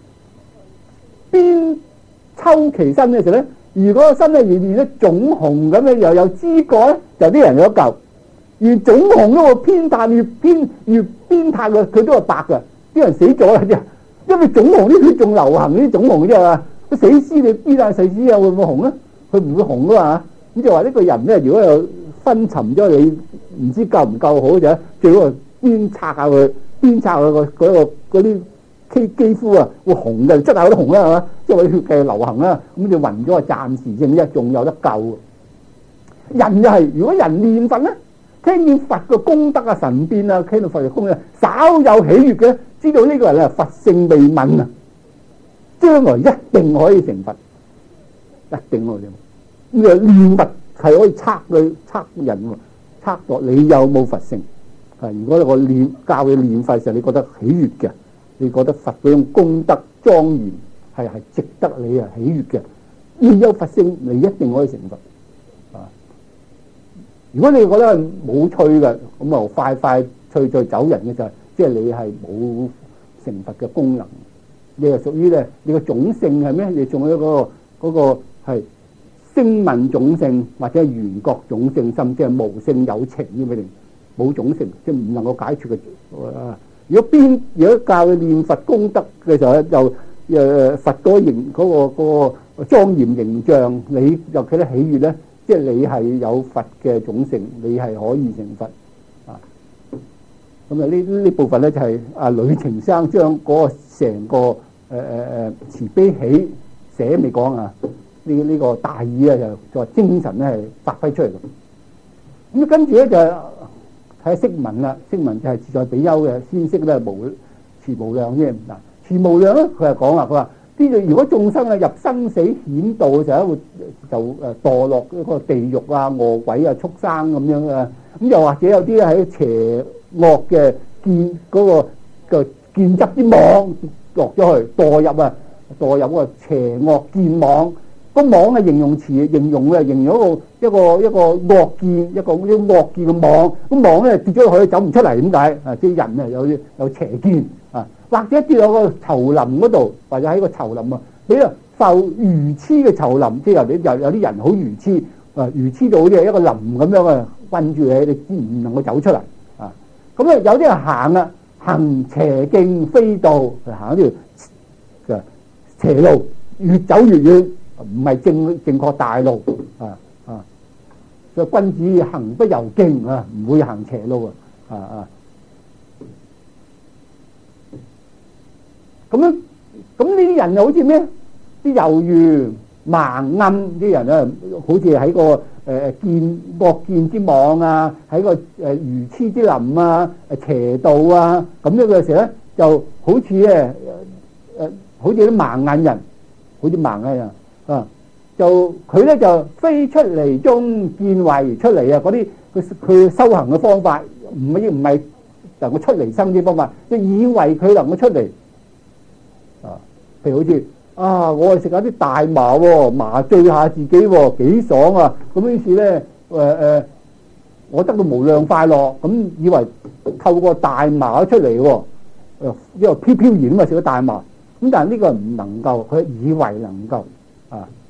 邊抽其身嘅時候咧，如果個身咧仍然咧腫紅咁樣又有知覺咧，就啲人有得救。而腫紅嗰個偏袒越偏越偏袒嘅，佢都係白嘅，啲人死咗啦啫。因為腫紅啲血仲流行啲腫紅啫嘛，個死屍你邊帶死屍又會唔會紅咧？佢唔會紅噶嘛。咁就話呢個人咧，如果有昏沉咗，你唔知夠唔夠好就最好邊拆下佢，邊拆佢個嗰個嗰啲肌肌膚啊，會紅嘅，捽下都紅啦，係嘛？即係話啲血嘅流行啦，咁就暈咗，暫時性啫，仲有得救。人就係、是、如果人念佛咧。聽見佛嘅功德啊、神變啊，聽到佛嘅功德，稍有喜悅嘅，知道呢個人咧佛性未泯啊，將來一定可以成佛，一定可以。呢個念佛係可以測佢測人喎，測度你有冇佛性。啊，如果我念教佢念佛時，你覺得喜悅嘅，你覺得佛嗰種功德莊嚴係係值得你啊喜悅嘅，你有佛性，你一定可以成佛。如果你覺得冇趣嘅，咁啊快快脆脆走人嘅就係，即係你係冇成佛嘅功能，你係屬於咧，你個種性係咩？你仲有一個嗰個係聲聞種性或者係緣覺種性，甚至係無性有情呢？佢哋冇種性，即係唔能夠解決嘅。如果邊如果教佢念佛功德嘅時候，又誒佛嗰形嗰個嗰個莊嚴形象，你又覺得喜悅咧？即係你係有佛嘅種性，你係可以成佛啊！咁啊，呢呢部分咧就係阿呂澂生將嗰個成個誒誒誒慈悲喜捨未講啊，呢呢、這個大意啊，就就精神咧係發揮出嚟嘅。咁跟住咧就睇下釋文啦，釋文就係自在比丘嘅先釋咧無慈無量啫。嗱，慈無量咧，佢係講啦，佢話。如果眾生啊入生死險道嘅時候，會就誒墮落嗰個地獄啊、餓鬼啊、畜生咁樣啊，咁又或者有啲喺邪惡嘅見嗰個個見執之網落咗去墮入啊，墮入個邪惡見網。個網嘅形容詞形容嘅形容一個一個一個惡見一個啲惡見嘅網，咁網咧跌咗落去走唔出嚟，點解啊？啲人啊有有邪見啊！或者跌落個叢林嗰度，或者喺個叢林啊，你啊受愚痴嘅叢林，即係有啲有有啲人好愚痴，啊愚痴到好似一個林咁樣啊，困住你，你唔能夠走出嚟啊！咁啊有啲人行啊，行邪徑非道，行一條嘅邪路，越走越遠，唔係正正確大路啊啊！所以君子行不由徑啊，唔會行邪路啊啊啊！咁樣，咁呢啲人又好似咩？啲猶豫盲暗啲人啊，好似喺個誒誒見惡見之網啊，喺個誒愚痴之林啊、誒邪道啊，咁樣嘅時候咧，就好似咧誒誒，好似啲盲眼人，好似盲眼人啊，就佢咧就非出離中見慧而出嚟啊！嗰啲佢佢修行嘅方法，唔係唔係能夠出離生啲方法，即係以為佢能夠出嚟。啊，譬如好似啊，我係食下啲大麻喎，麻醉下自己喎，幾爽啊！咁於是咧，誒誒，我得到無量快樂，咁以為透過大麻出嚟喎，誒，因為飄飄然啊嘛，食咗大麻，咁但係呢個唔能夠，佢以為能夠啊，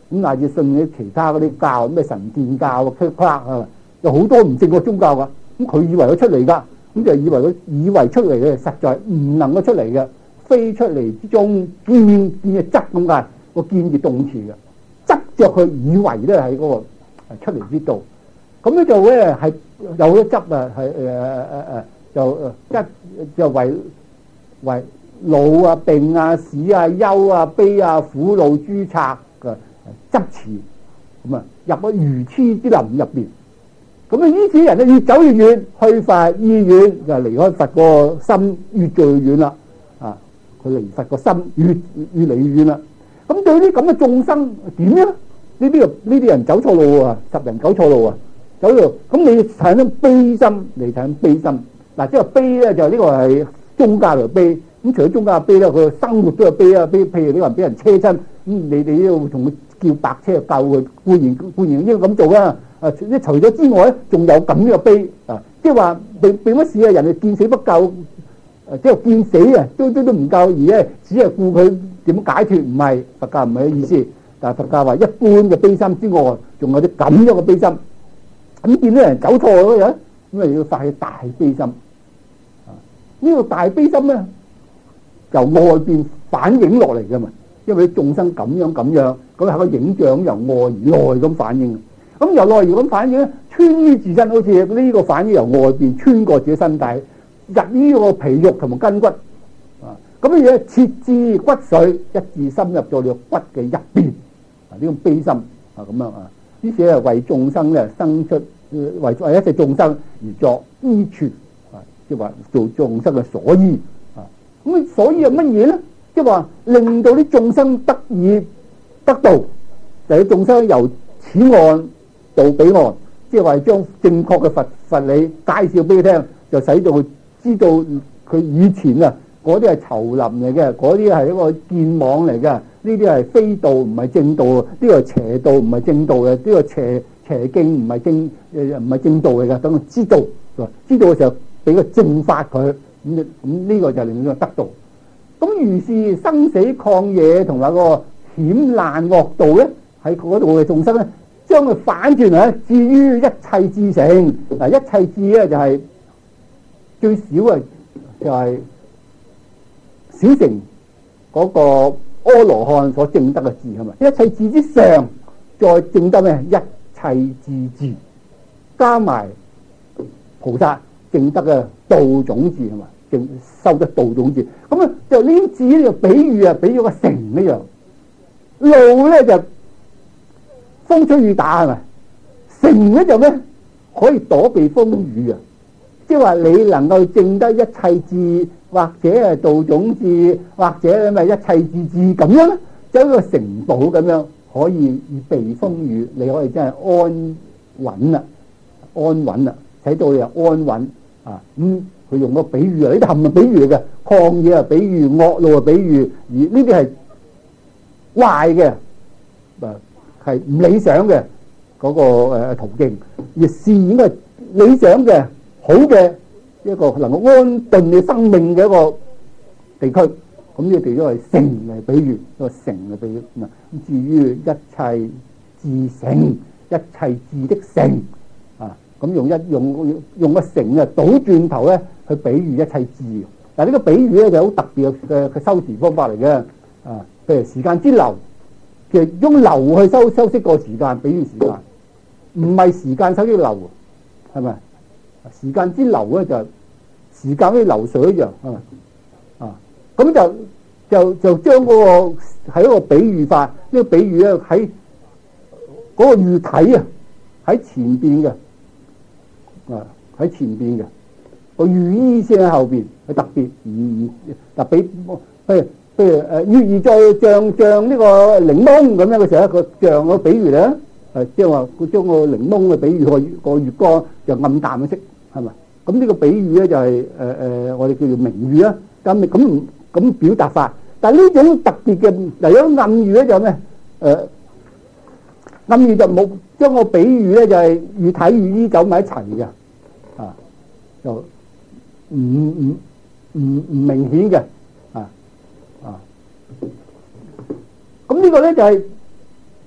咁乃至信啲其他嗰啲教，咩神殿教啊、基督教啊，有好多唔正確宗教噶。咁佢以為佢出嚟噶，咁就以為佢以為出嚟嘅，實在唔能夠出嚟嘅，非出嚟之中見見嘅執咁解，個見字動詞嘅執着佢以為咧喺嗰個出嚟之道。咁咧就咧係有咗執啊，係誒誒誒誒就執就為為老啊、病啊、死啊、憂啊、悲啊、苦惱諸賊嘅執持，咁啊入咗愚痴之林入邊。咁啊，呢啲人咧越走越遠，去佛醫院就離開佛個心越做越遠啦。啊，佢離佛個心越越嚟越遠啦。咁對啲咁嘅眾生點樣？呢啲呢啲人走錯路啊，十人九錯路啊，走路。咁你產生悲心嚟，產生悲心。嗱，即係悲咧，就呢個係宗教嚟悲。咁除咗宗教嘅悲咧，佢生活都有悲啊。悲，譬如你話俾人車親，咁你哋都要同佢叫白車救佢，固然固然應該咁做啦。啊！即係除咗之外咧，仲有咁嘅悲啊！即係話並並乜事啊？人哋見死不救，誒即係見死啊，都都都唔救，而咧只係顧佢點樣解脫，唔係佛教唔係嘅意思。但係佛教話一般嘅悲心之外，仲有啲咁樣嘅悲心。咁見到人走錯嗰樣，咁啊要發起大悲心。啊！呢個大悲心咧，由外邊反映落嚟嘅嘛，因為眾生咁樣咁樣，咁係個影像由外而內咁反映。咁由內而咁反映咧，穿於自身，好似呢個反應由外邊穿過自己身體，入呢個皮肉同埋筋骨，啊，咁嘅嘢切至骨髓，一致深入咗你個骨嘅入邊，啊，呢種悲心啊咁樣啊，於是係為眾生咧生出，為為一切眾生而作依存，啊，即係話做眾生嘅所依，啊，咁所依係乜嘢咧？即係話令到啲眾生得以得道，就係眾生由此岸到彼岸，即係話將正確嘅佛佛理介紹俾佢聽，就使到佢知道佢以前啊嗰啲係叢林嚟嘅，嗰啲係一個見網嚟嘅，呢啲係非道唔係正道，呢個係邪道唔係正道嘅，呢個邪邪徑唔係正誒唔係正道嚟嘅，等佢知道，知道嘅時候俾個正法佢，咁咁呢個就令到佢得道。咁如是生死曠野同埋個險難惡道咧，喺嗰度嘅眾生咧，將佢反轉嚟，至於一切智成。嗱，一切智咧就係最少啊，就係小乘嗰個阿羅漢所證得嘅智係咪？一切智之上，再證得咩？一切智智，加埋菩薩證得嘅道種智係咪？證收得道種智，咁啊就呢啲智就比喻啊，比咗個城一樣。路咧就風吹雨打係咪？城咧就咩？可以躲避風雨啊！即係話你能夠證得一切智，或者係道種智，或者咪一切智智咁樣咧，就一個城堡咁樣，可以避風雨。你可以真係安穩啦，安穩啦，使到你又安穩啊！咁佢用個比喻啊，呢啲冚係比喻嚟嘅，曠野啊比喻，惡路啊比喻，而呢啲係壞嘅，誒係唔理想嘅嗰個誒途徑，而是應該係理想嘅好嘅一個能夠安頓你生命嘅一個地區。咁呢個地方係城嚟比喻，一個城嚟比喻。咁至於一切智成，一切智的城啊，咁用一用用個城啊倒轉頭咧去比喻一切智。但係呢個比喻咧就好特別嘅嘅修辭方法嚟嘅啊。譬如時間之流，其實用流去修修飾個時間，比喻時間，唔係時間修飾流，係咪？時間之流咧就係時間好似流水一樣，係咪？啊，咁就就就將嗰個係一個比喻法，呢個比喻咧喺嗰個喻體啊喺前邊嘅，啊喺前邊嘅個寓意先喺後邊，係特別唔唔特別，譬如。譬如誒，月兒再像像呢個檸檬咁樣嘅時候，一個像個比喻咧，誒即係話佢將個檸檬嘅比喻個個月光就暗淡嘅色，係咪？咁呢個比喻咧就係誒誒，我哋叫做明喻啦。咁咁咁表達法，但係呢種特別嘅，嗱有暗喻咧就咩？誒暗喻就冇將個比喻咧就係喻體喻意走埋一齊嘅，啊就唔唔唔唔明顯嘅。啊，咁呢個咧就係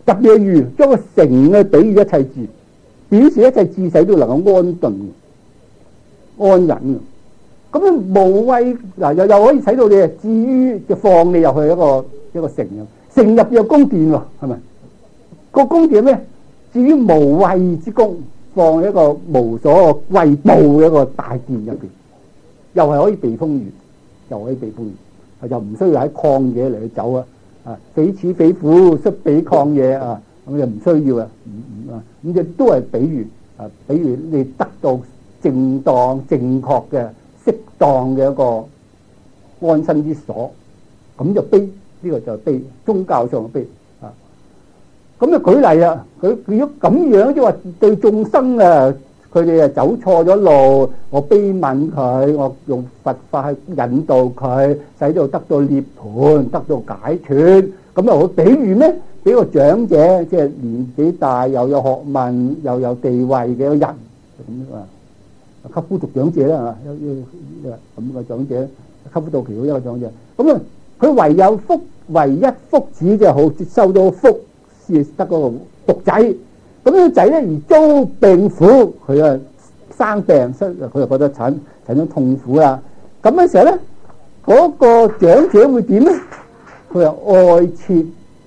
特別係喻將個城咧比喻一切治，表示一切治世都能夠安頓、安忍。咁樣無謂嗱，又又可以使到你至於就放你入去一個一個城啊，城入邊有宮殿喎，係咪？個宮殿咩？至於無謂之宮，放一個無所謂報嘅一個大殿入邊，又係可以避風雨，又可以避風雨，又唔需要喺曠野嚟去走啊！啊，彼此彼苦，率彼曠野啊，咁就唔需要啊，唔唔啊，咁亦都係比喻啊，比喻你得到正當、正確嘅、適當嘅一個安身之所，咁就悲，呢、這個就係悲，宗教上嘅悲啊。咁就舉例啊，佢如果咁樣即係話對眾生啊，佢哋啊走錯咗路，我悲憫佢，我用佛法去引導佢，使到得到涅槃，得到解脫，咁又好比喻咩？俾個長者，即係年紀大又有學問又有地位嘅一個人咁啊，給夫族長者啦，啊，咁嘅長者，給夫到期好一個長者，咁啊，佢唯有福，唯一福祉就好收到福。得嗰個獨仔，咁呢個仔咧而遭病苦，佢啊生病，佢就覺得產產生痛苦啦。咁嘅時候咧，嗰個長者會點咧？佢話愛切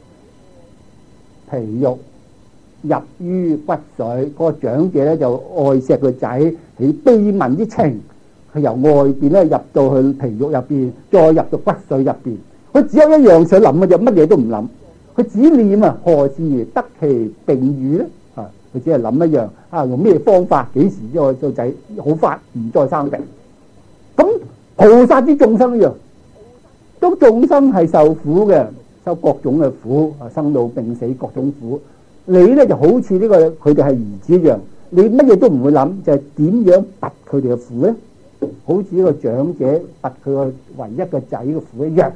皮肉入於骨髓，嗰個長者咧就愛錫個仔，起悲憫之情，佢由外邊咧入到去皮肉入邊，再入到骨髓入邊。佢只有一樣想諗嘅就乜嘢都唔諗。佢只念啊，何時得其病愈咧？啊，佢只係諗一樣啊，用咩方法，幾時之後個仔好返，唔再生病。咁菩薩之眾生一樣，都眾生係受苦嘅，受各種嘅苦啊，生老病死各種苦。你咧就好似呢、這個佢哋係兒子一樣，你乜嘢都唔會諗，就係、是、點樣拔佢哋嘅苦咧？好似呢個長者拔佢個唯一嘅仔嘅苦一樣。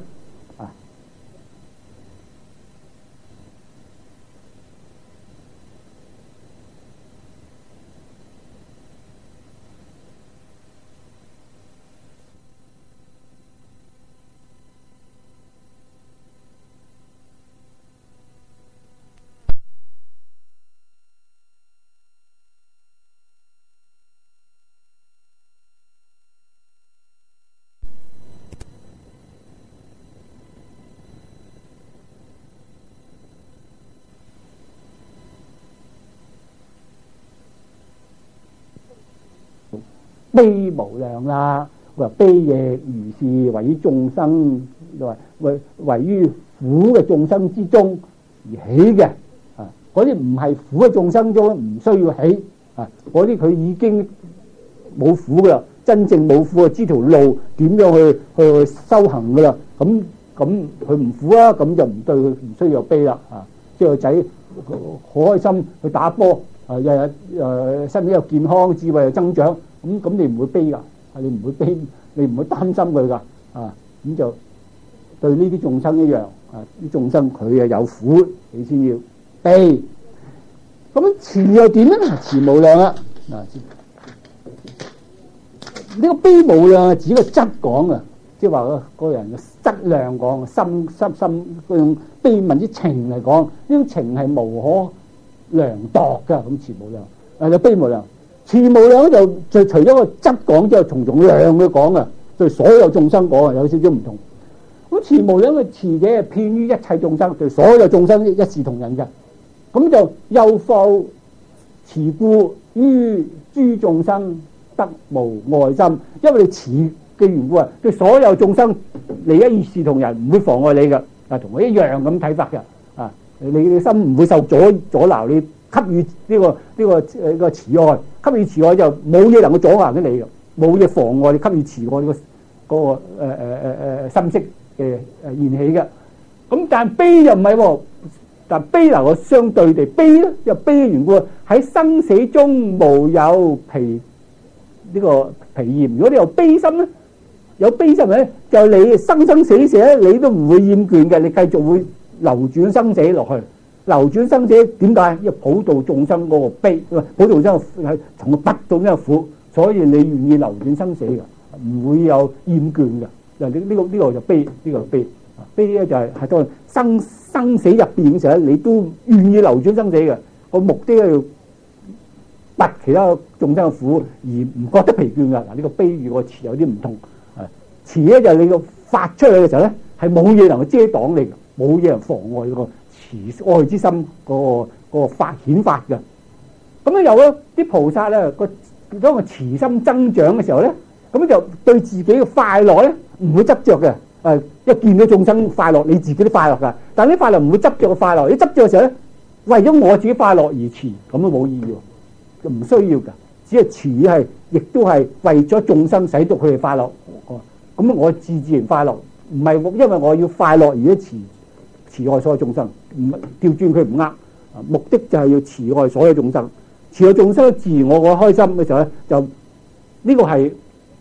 悲無量啦，佢話悲亦如是，為於眾生，話為為於苦嘅眾生之中而起嘅啊！嗰啲唔係苦嘅眾生中唔需要起啊！嗰啲佢已經冇苦噶啦，真正冇苦啊！知條路點樣去去修行噶啦？咁咁佢唔苦啊，咁就唔對佢唔需要悲啦啊！即係個仔好開心去打波啊，日日誒身體又健康，智慧又增長。咁咁你唔會悲噶，你唔會悲，你唔會擔心佢噶，啊咁就對呢啲眾生一樣，啊啲眾生佢啊有苦，你先要悲。咁慈又點咧？慈無量啊！嗱，呢個悲無量係指個質講啊，即係話個個人嘅質量講，心心心嗰種悲憫之情嚟講，呢種情係無可量度噶。咁慈無量，誒有悲無量。慈無量咧就就除咗個質講之後，從從量去講啊，對所有眾生講啊，有少少唔同。咁慈無量嘅慈嘅遍於一切眾生，對所有眾生一視同仁嘅。咁就又復慈故於諸眾生得無愛心，因為你慈嘅緣故啊，對所有眾生你一視同仁，唔會妨礙你嘅，啊同我一樣咁睇法嘅，啊你嘅心唔會受阻阻撓你。給予呢、這個呢、這個誒、這個慈愛，給予慈愛就冇嘢能夠阻攔緊你嘅，冇嘢妨礙你給予慈愛嗰、那個嗰、那個誒誒誒誒心識嘅誒現起嘅。咁但係悲又唔係喎，但係悲能夠相對地悲咧，又悲嘅緣故喺生死中無有疲呢、這個疲厭。如果你有悲心咧，有悲心咧，就你生生死死咧，你都唔會厭倦嘅，你繼續會流轉生死落去。流轉生死點解？因為普度眾生嗰個悲，普度眾生係從個不到呢個苦，所以你願意流轉生死嘅，唔會有厭倦嘅。嗱，呢呢個呢個就悲，呢個悲，悲咧就係係當生生生死入邊嘅時候咧，你都願意流轉生死嘅，個目的係要拔其他眾生嘅苦，而唔覺得疲倦㗎。嗱，呢個比喻個詞有啲唔同。慈咧就係你個發出去嘅時候咧，係冇嘢能夠遮擋你嘅，冇嘢能妨礙你個慈愛之心嗰、嗰個、嗰個發顯發嘅。咁咧有咧啲菩薩咧個當個慈心增長嘅時候咧，咁就對自己嘅快樂咧唔會執着嘅。誒，一見到眾生快樂，你自己都快樂㗎。但係啲快樂唔會執着個快樂，你執着嘅時候咧，為咗我自己快樂而慈，咁都冇意義喎，就唔需要㗎。只係慈係，亦都係為咗眾生使到佢哋快樂。咁我自自然快樂，唔係因為我要快樂而慈慈愛所有眾生，唔調轉佢唔呃。目的就係要慈愛所有眾生，慈愛眾生自我我開心嘅時候咧，就呢個係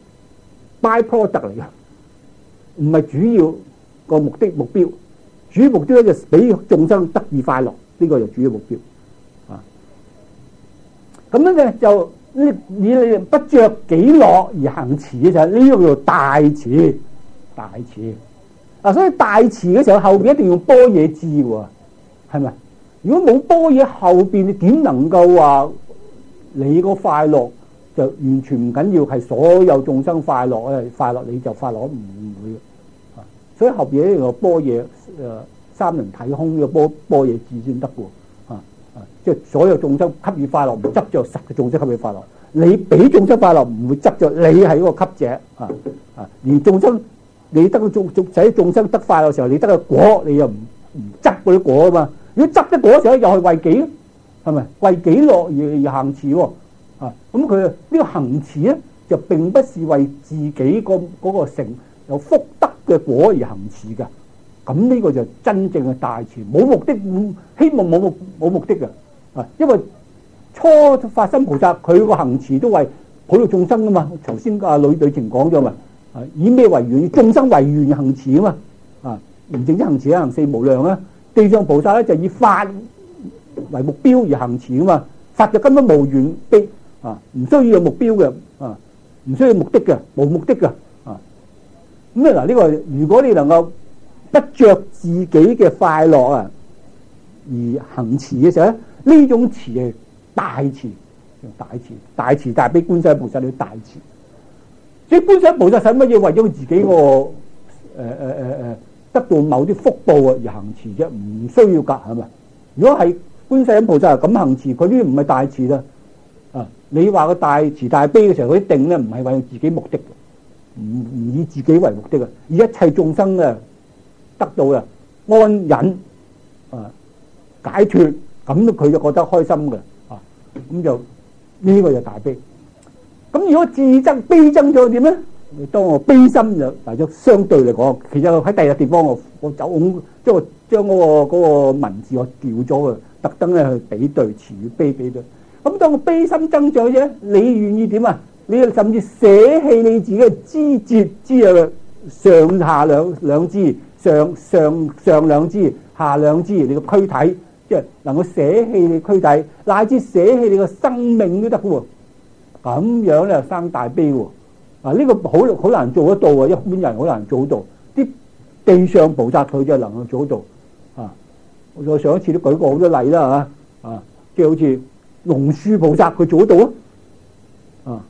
by product 嚟嘅，唔係主要個目的目標。主要目標咧就俾眾生得以快樂，呢個就主要目標。啊，咁樣嘅就。以你不着己樂而行慈嘅時候，呢個叫做大慈，大慈。啊，所以大慈嘅時候後邊一定要般若智喎，係咪？如果冇般若後邊，你點能夠話你個快樂就完全唔緊要，係所有眾生快樂咧，快樂你就快樂，唔會嘅。啊，所以後邊一定要般若誒三輪體空呢個般般若智先得嘅。即係所有眾生給予快樂，唔執着實嘅眾生給予快樂。你俾眾生快樂，唔會執着你係一個給者啊啊！而眾生你得到眾眾使眾生得快樂嘅時候，你得個果，你又唔唔執嗰啲果啊嘛。如果執啲果嘅時候，又係為己，係咪為己樂而而行慈喎啊？咁佢呢個行慈咧，就並不是為自己個嗰個成有福德嘅果而行慈㗎。咁呢個就真正嘅大慈，冇目的，希望冇目冇目的嘅啊！因為初發心菩薩佢個行慈都為普度眾生噶嘛。頭先阿呂對情講咗嘛，啊以咩為願？眾生為願行慈啊嘛啊！唔淨止行慈啊，行四無量啊。地上菩薩咧就以法為目標而行慈啊嘛。法就根本無緣悲啊，唔需要有目標嘅啊，唔需要目的嘅，冇目的嘅啊。咁啊嗱，呢個如果你能夠不着自己嘅快樂啊，而行慈嘅時候咧，呢種慈係大慈，大慈大慈大悲觀世音菩薩你要大慈。即係觀世音菩薩使乜嘢為咗自己個誒誒誒誒得到某啲福報啊而行慈啫？唔需要㗎，係咪？如果係觀世音菩薩咁行慈，佢呢啲唔係大慈啦。啊，你話個大慈大悲嘅時候，嗰啲定咧唔係為自己目的嘅，唔唔以自己為目的嘅，以一切眾生嘅得到啊安忍啊解脫，咁佢就覺得開心嘅啊，咁就呢、這個就大悲。咁如果自增悲增咗點咧？當我悲心就大咗，相對嚟講，其實喺第二個地方我我走即係我將嗰、那個那個文字我調咗嘅，特登咧去比對慈與悲比對。咁當個悲心增長啫，你願意點啊？你甚至捨棄你自己嘅肢節之啊上下兩兩肢。上上上兩肢，下兩肢，你個軀體，即係能夠捨棄你軀體，乃至捨棄你個生命都得嘅喎。咁樣咧生大悲喎。啊，呢、這個好好難做得到啊！一般人好難做到。啲地上菩薩佢就能夠做得到。啊，我上一次都舉過好多例啦嚇。啊，即係好似龍樹菩薩佢做得到啊。啊，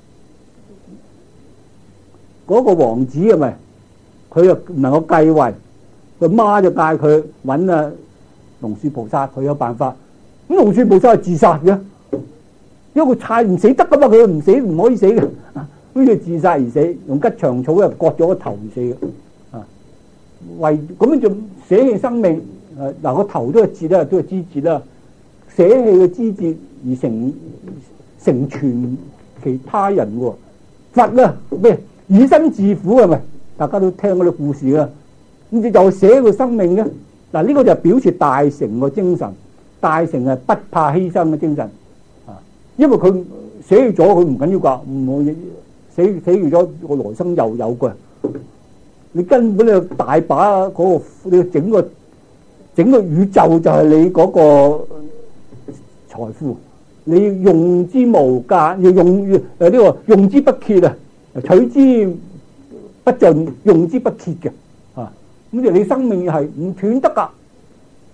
嗰、那個王子係咪？佢又唔能夠繼位。佢媽就帶佢揾啊龍樹菩薩，佢有辦法。咁龍樹菩薩係自殺嘅，因為佢太唔死得噶嘛，佢唔死唔可以死嘅，咁佢自殺而死，用吉祥草又割咗個頭而死嘅。啊，為咁樣就捨棄生命。誒嗱個頭都係節啦，都係肢節啦，捨棄個肢節而成成全其他人喎。佛啦咩以身自苦係咪？大家都聽嗰啲故事啦。咁就又捨個生命嘅嗱，呢個就表示大乘個精神，大乘係不怕犧牲嘅精神啊！因為佢捨棄咗，佢唔緊要㗎，唔好捨捨棄咗個來生又有嘅。你根本你大把嗰、嗰個，你整個整個宇宙就係你嗰個財富，你用之無間，要用誒呢、呢個用之不竭啊，取之不盡，用之不竭嘅。咁就你生命係唔斷得噶，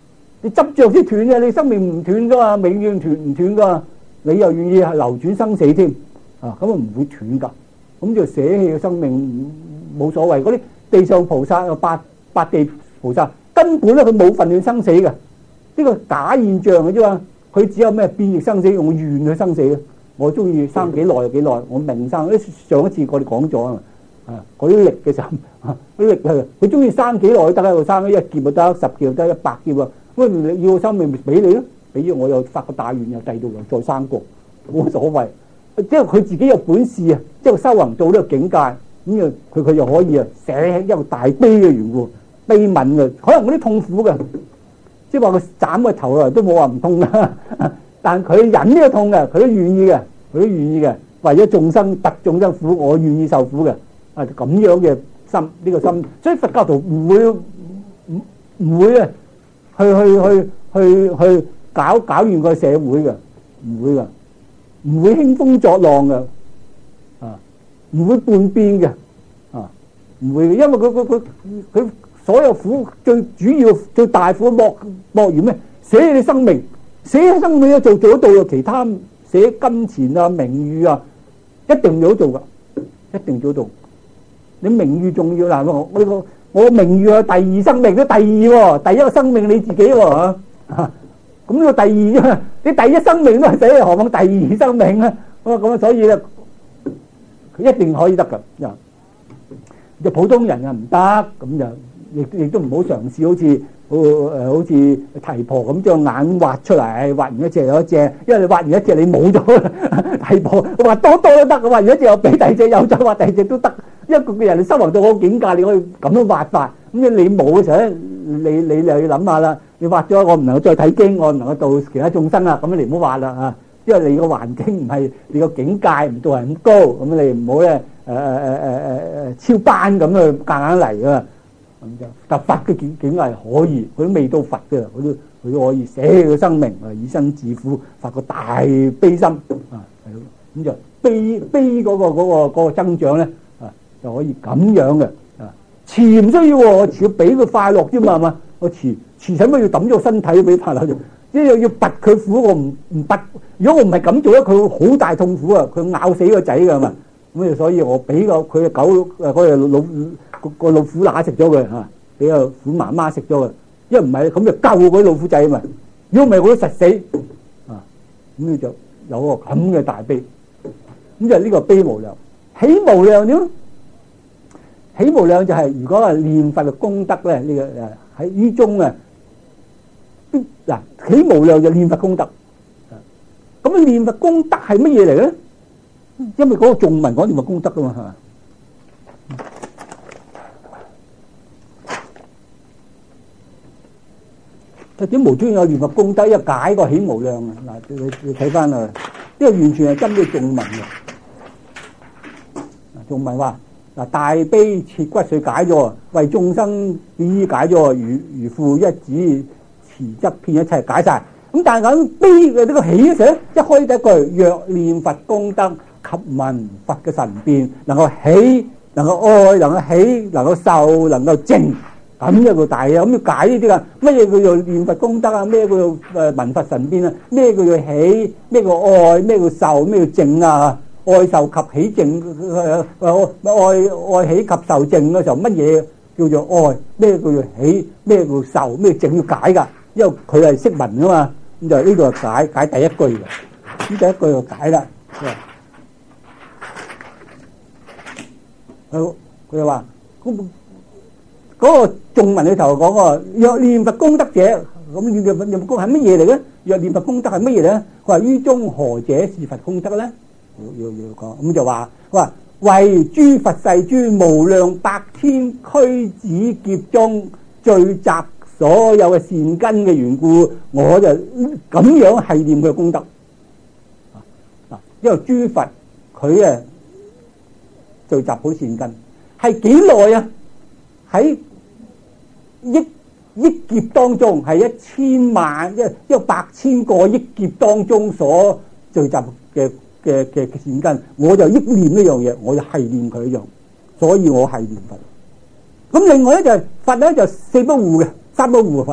你執着先斷嘅，你生命唔斷噶嘛，永遠斷唔斷噶，你又願意係流轉生死添啊，咁啊唔會斷噶，咁就捨棄嘅生命冇所謂。嗰啲地上菩薩八八地菩薩根本咧佢冇分斷生死嘅，呢個假現象嘅啫嘛，佢只有咩變異生死，用願去生死嘅。我中意生幾耐就幾耐，我命生。上一次我哋講咗啊，啊嗰啲力嘅時候，嗰啲力係佢中意生幾耐都得喺度生，一劫就得，十劫就得，一百劫啊。咁你要生命咪俾你咯，俾咗我又發個大願，又第度又再生過，冇所謂。即係佢自己有本事啊，即係修行到呢個境界，咁又佢佢又可以啊捨一個大悲嘅緣故，悲憫嘅，可能嗰啲痛苦嘅，即係話佢斬個頭啊都冇話唔痛啦。但佢忍呢個痛嘅，佢都願意嘅，佢都願意嘅，為咗眾生特眾生苦，我願意受苦嘅，啊咁樣嘅心呢個心，所以佛教徒唔會唔唔會啊去去去去去搞搞亂個社會嘅，唔會噶，唔會興風作浪嘅，啊唔會叛變嘅，啊唔會嘅，因為佢佢佢佢所有苦最主要最大苦莫莫如咩？捨棄你生命。捨生命就做得到嘅，其他捨金錢啊、名譽啊，一定做得到噶，一定做得到。你名譽重要啦，我我個我名譽係第二生命，都第二喎，第一個生命你自己喎嚇。咁呢個第二啫，你第一生命都係捨，何況第二生命咧？咁咁所以咧，佢一定可以得噶。就普通人啊唔得，咁就亦亦都唔好嘗試好似。好誒，好似提婆咁將眼挖出嚟，挖完一隻有一隻，因為你挖完一隻你冇咗啦。提婆挖多多都得，挖完一隻又俾第二隻，又再挖第二隻都得。一個嘅人你修行到嗰個境界，你可以咁樣挖法。咁你冇嘅時候咧，你你你又要諗下啦。你挖咗，我唔能夠再睇經，我唔能夠度其他眾生啦。咁你唔好挖啦嚇，因為你個環境唔係你個境界唔到係咁高，咁你唔好咧誒誒誒誒誒超班咁去夾硬嚟啊！但佛嘅境境係可以，佢都未到佛嘅，佢都佢都可以捨棄個生命啊，以身自苦，發個大悲心啊，係咯，咁就悲悲嗰個嗰個嗰個增長咧啊，就可以咁樣嘅啊，慈唔需要喎，我慈要俾佢快樂啫嘛，係嘛，我慈慈使乜要抌咗個身體俾快樂啫？即係要拔佢苦，我唔唔拔，如果我唔係咁做咧，佢會好大痛苦啊，佢咬死個仔㗎嘛，咁所以我俾個佢嘅狗誒嗰隻老。個老虎乸食咗佢嚇，俾個虎媽媽食咗佢，因為唔係咁就救嗰啲老虎仔啊嘛。如果唔係我都實死啊，咁你就有個咁嘅大悲，咁就呢個悲無量，喜無量點？喜無量就係如果係念佛嘅功德咧，呢個誒喺於中啊，嗱喜無量就念佛功德。咁念佛功德係乜嘢嚟咧？因為嗰個頌文講念佛功德噶嘛，係嘛？點無端有念佛功德一解個喜無量啊！嗱，你你睇翻啊，呢個完全係針對頌文嘅。頌文話嗱，大悲切骨髓解咗，為眾生依解咗，如如父一子慈則遍一切解晒。咁但係講悲嘅呢個喜嘅時候，一開第一句，若念佛功德及聞佛嘅神變，能夠喜，能夠愛，能夠喜，能夠受，能夠靜。咁一個大啊，咁要解呢啲噶，乜嘢叫做念佛功德啊？咩叫做誒聞佛神變啊？咩叫做喜？咩叫愛？咩叫受？咩叫靜啊？愛受及喜靜誒誒愛愛喜及受靜嘅時候，乜嘢叫做愛？咩叫做喜？咩叫受？咩靜要解噶？因為佢係識文噶嘛，咁就呢度係解解第一句嘅，咁第一句就解啦。佢佢就話咁。嗰個頌文裏頭講個若念佛功德者，咁念佛念佛功係乜嘢嚟咧？若念佛功德係乜嘢咧？佢話於中何者是佛功德咧？要要要講，咁就話佢話為諸佛世諸無量百千俱胝劫中聚集所有嘅善根嘅緣故，我就咁樣係念佢嘅功德。啊，因為諸佛佢啊聚集好善根，係幾耐啊？喺億億劫當中，係一千萬一一百千個億劫當中所聚集嘅嘅嘅善根，我就憶念呢樣嘢，我就係念佢一樣，所以我係念佛。咁另外咧就係佛咧就四不護嘅，三不護佛，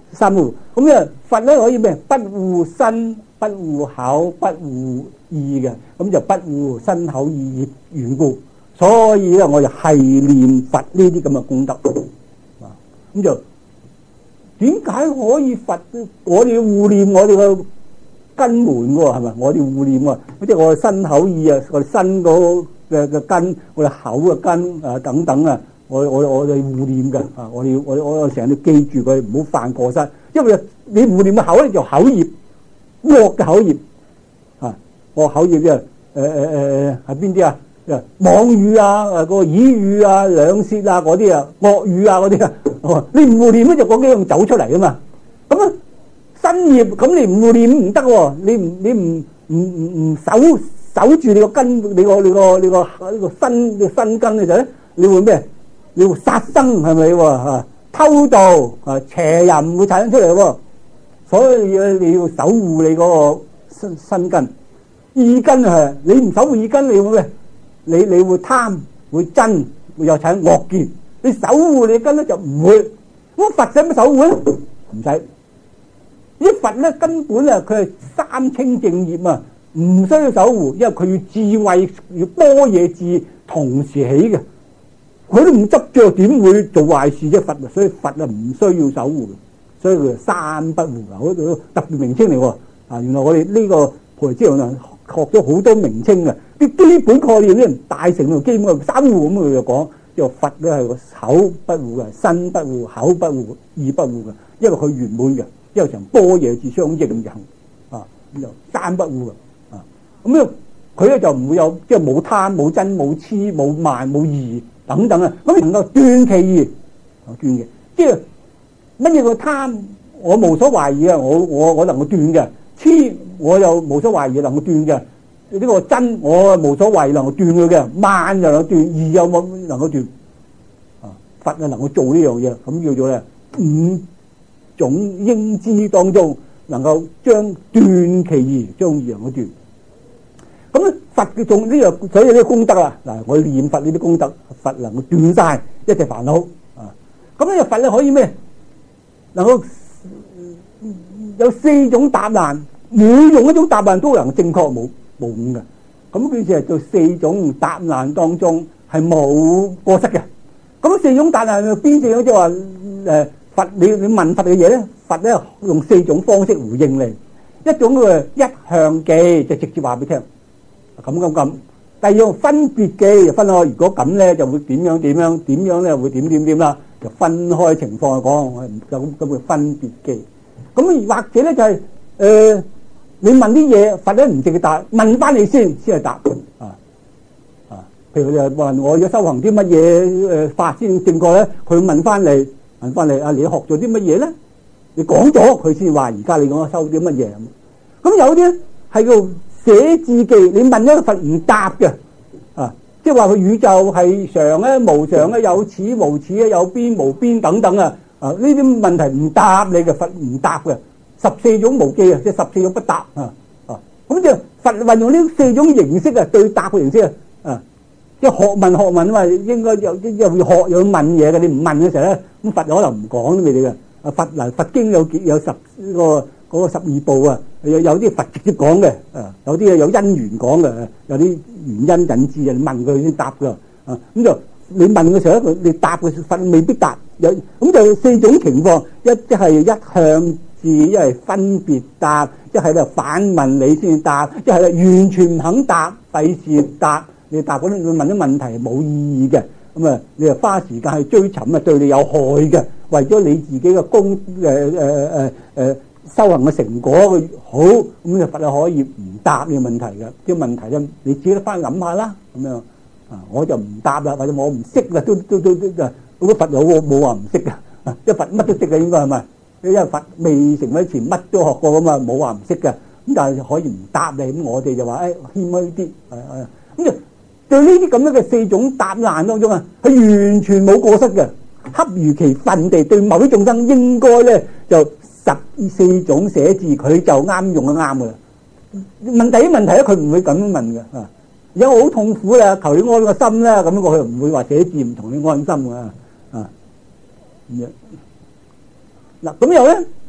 三不護。咁啊佛咧可以咩？不護身、不護口、不護意嘅，咁就不護身口意緣故。所以咧，我就係念佛呢啲咁嘅功德啊。咁就點解可以佛？我哋要護念我哋嘅根門喎，係咪？我哋護念喎，即係我嘅身口意啊，我哋身嗰嘅嘅根，我哋口嘅根啊等等啊，我我我哋護念嘅啊，我哋要我我成日都記住佢，唔好犯過失。因為你護念嘅口咧就口業，惡嘅口業啊，我口業即係誒誒誒係邊啲啊？妄語啊，誒個綺語啊、兩舌啊嗰啲啊、惡語啊嗰啲啊，你唔護念咧就嗰幾樣走出嚟噶嘛。咁啊身業咁你唔護念唔得喎，你唔你唔唔唔唔守守住你個根，你個你個你個呢個身嘅身根嘅時候咧，你會咩？你會殺生係咪喎？啊，偷盜啊，邪淫會產生出嚟喎。所以你要守護你嗰個身身根。意根係你唔守護意根，你會咩？你你會貪，會憎，會有產生惡見。你守護你根咧就唔會。咁佛使乜守護咧？唔使。啲佛咧根本啊，佢係三清正業啊，唔需要守護，因為佢要智慧，要般若智同時起嘅。佢都唔執着，點會做壞事啫？佛啊，所以佛啊唔需要守護，所以佢係三不護啊，嗰度特別名稱嚟喎。啊，原來我哋呢個菩提之後啊，學咗好多名稱嘅，啲基本概念咧，大乘度基本嘅三護咁佢就講，就佛咧係個口不護嘅，身不護，口不護，意不護嘅，因為佢圓滿嘅，因為成般若智相應行啊，咁就三不護啊，咁咧佢咧就唔會有即係冇貪、冇瞋、冇痴、冇慢、冇疑等等啊，咁能夠斷其疑啊，斷嘅，即係乜嘢個貪我無所懷疑啊，我我我能夠斷嘅。痴我又無所懷疑能夠斷嘅，呢個真我無所懷疑能夠斷佢嘅，慢又能夠斷，疑又冇能夠斷。啊，佛啊能夠做呢樣嘢，咁叫做咧五種應知當中能夠將斷其疑，將疑能夠斷。咁咧佛嘅做呢樣，所以呢個功德啊，嗱我念佛呢啲功德，佛能夠斷晒一切煩惱啊。咁呢個佛咧可以咩？能夠有四種答難，每用一種答難都能正確無無誤嘅。咁佢就係做四種答難當中係冇過失嘅。咁四種答難邊四種？即係話誒佛你你問佛嘅嘢咧，佛咧用四種方式回應你。一種嘅一向記就直接話俾你聽，咁咁咁。第二種分別記就分開，如果咁咧就會點樣點樣，點樣咧會點點點啦，就分開情況去講，就咁咁嘅分別記。咁或者咧就係、是、誒、呃，你問啲嘢，佛咧唔直接答，問翻你先先係答啊啊！譬如你問我要修行啲乜嘢誒法先正確咧，佢問翻你，問翻你啊，你學咗啲乜嘢咧？你講咗佢先話，而家你講修啲乜嘢咁？咁有啲係叫寫字記，你問一個佛唔答嘅啊，即係話佢宇宙係常咧、無常咧、有始無始咧、有邊無邊等等啊。啊！呢啲問題唔答你嘅，佛唔答嘅，十四種無記啊，即係十四種不答啊啊！咁就佛運用呢四種形式啊，對答嘅形式啊，啊，即係學問學問啊嘛，應該有又要學又要問嘢嘅，你唔問嘅時候咧，咁佛可能唔講俾你嘅。啊，佛嗱佛經有幾有十個嗰個十二部啊，有有啲佛直接講嘅，啊，有啲有因緣講嘅，有啲原因引致啊，你問佢先答㗎啊，咁就你問嘅時候咧，你答嘅佛未必答。有咁就四種情況，一即係一向字，一係分別答，一係咧反問你先答，一係咧完全唔肯答，費事答你答嗰啲問啲問題係冇意義嘅，咁啊你又花時間去追尋啊，對你有害嘅，為咗你自己嘅功誒誒誒誒修行嘅成果嘅好，咁就佛係可以唔答呢個問題嘅，啲問題咧你自己都翻去諗下啦，咁樣啊我就唔答啦，或者我唔識啦，都都都都啊。嗰個佛有冇話唔識噶？啊，一佛乜都識嘅應該係咪？因為佛未成為前乜都學過噶嘛，冇話唔識嘅。咁但係可以唔答你，咁我哋就話誒謙虛啲，係係。咁就對呢啲咁樣嘅四種答難當中啊，係完全冇過失嘅，恰如其分地對某啲眾生應該咧就十四種寫字，佢就啱用得啱嘅。問第一問題咧，佢唔會咁樣問嘅啊。而家我好痛苦啦，求你安個心啦，咁我佢唔會話寫字唔同你安心嘅。啊，咁樣嗱，咁又咧，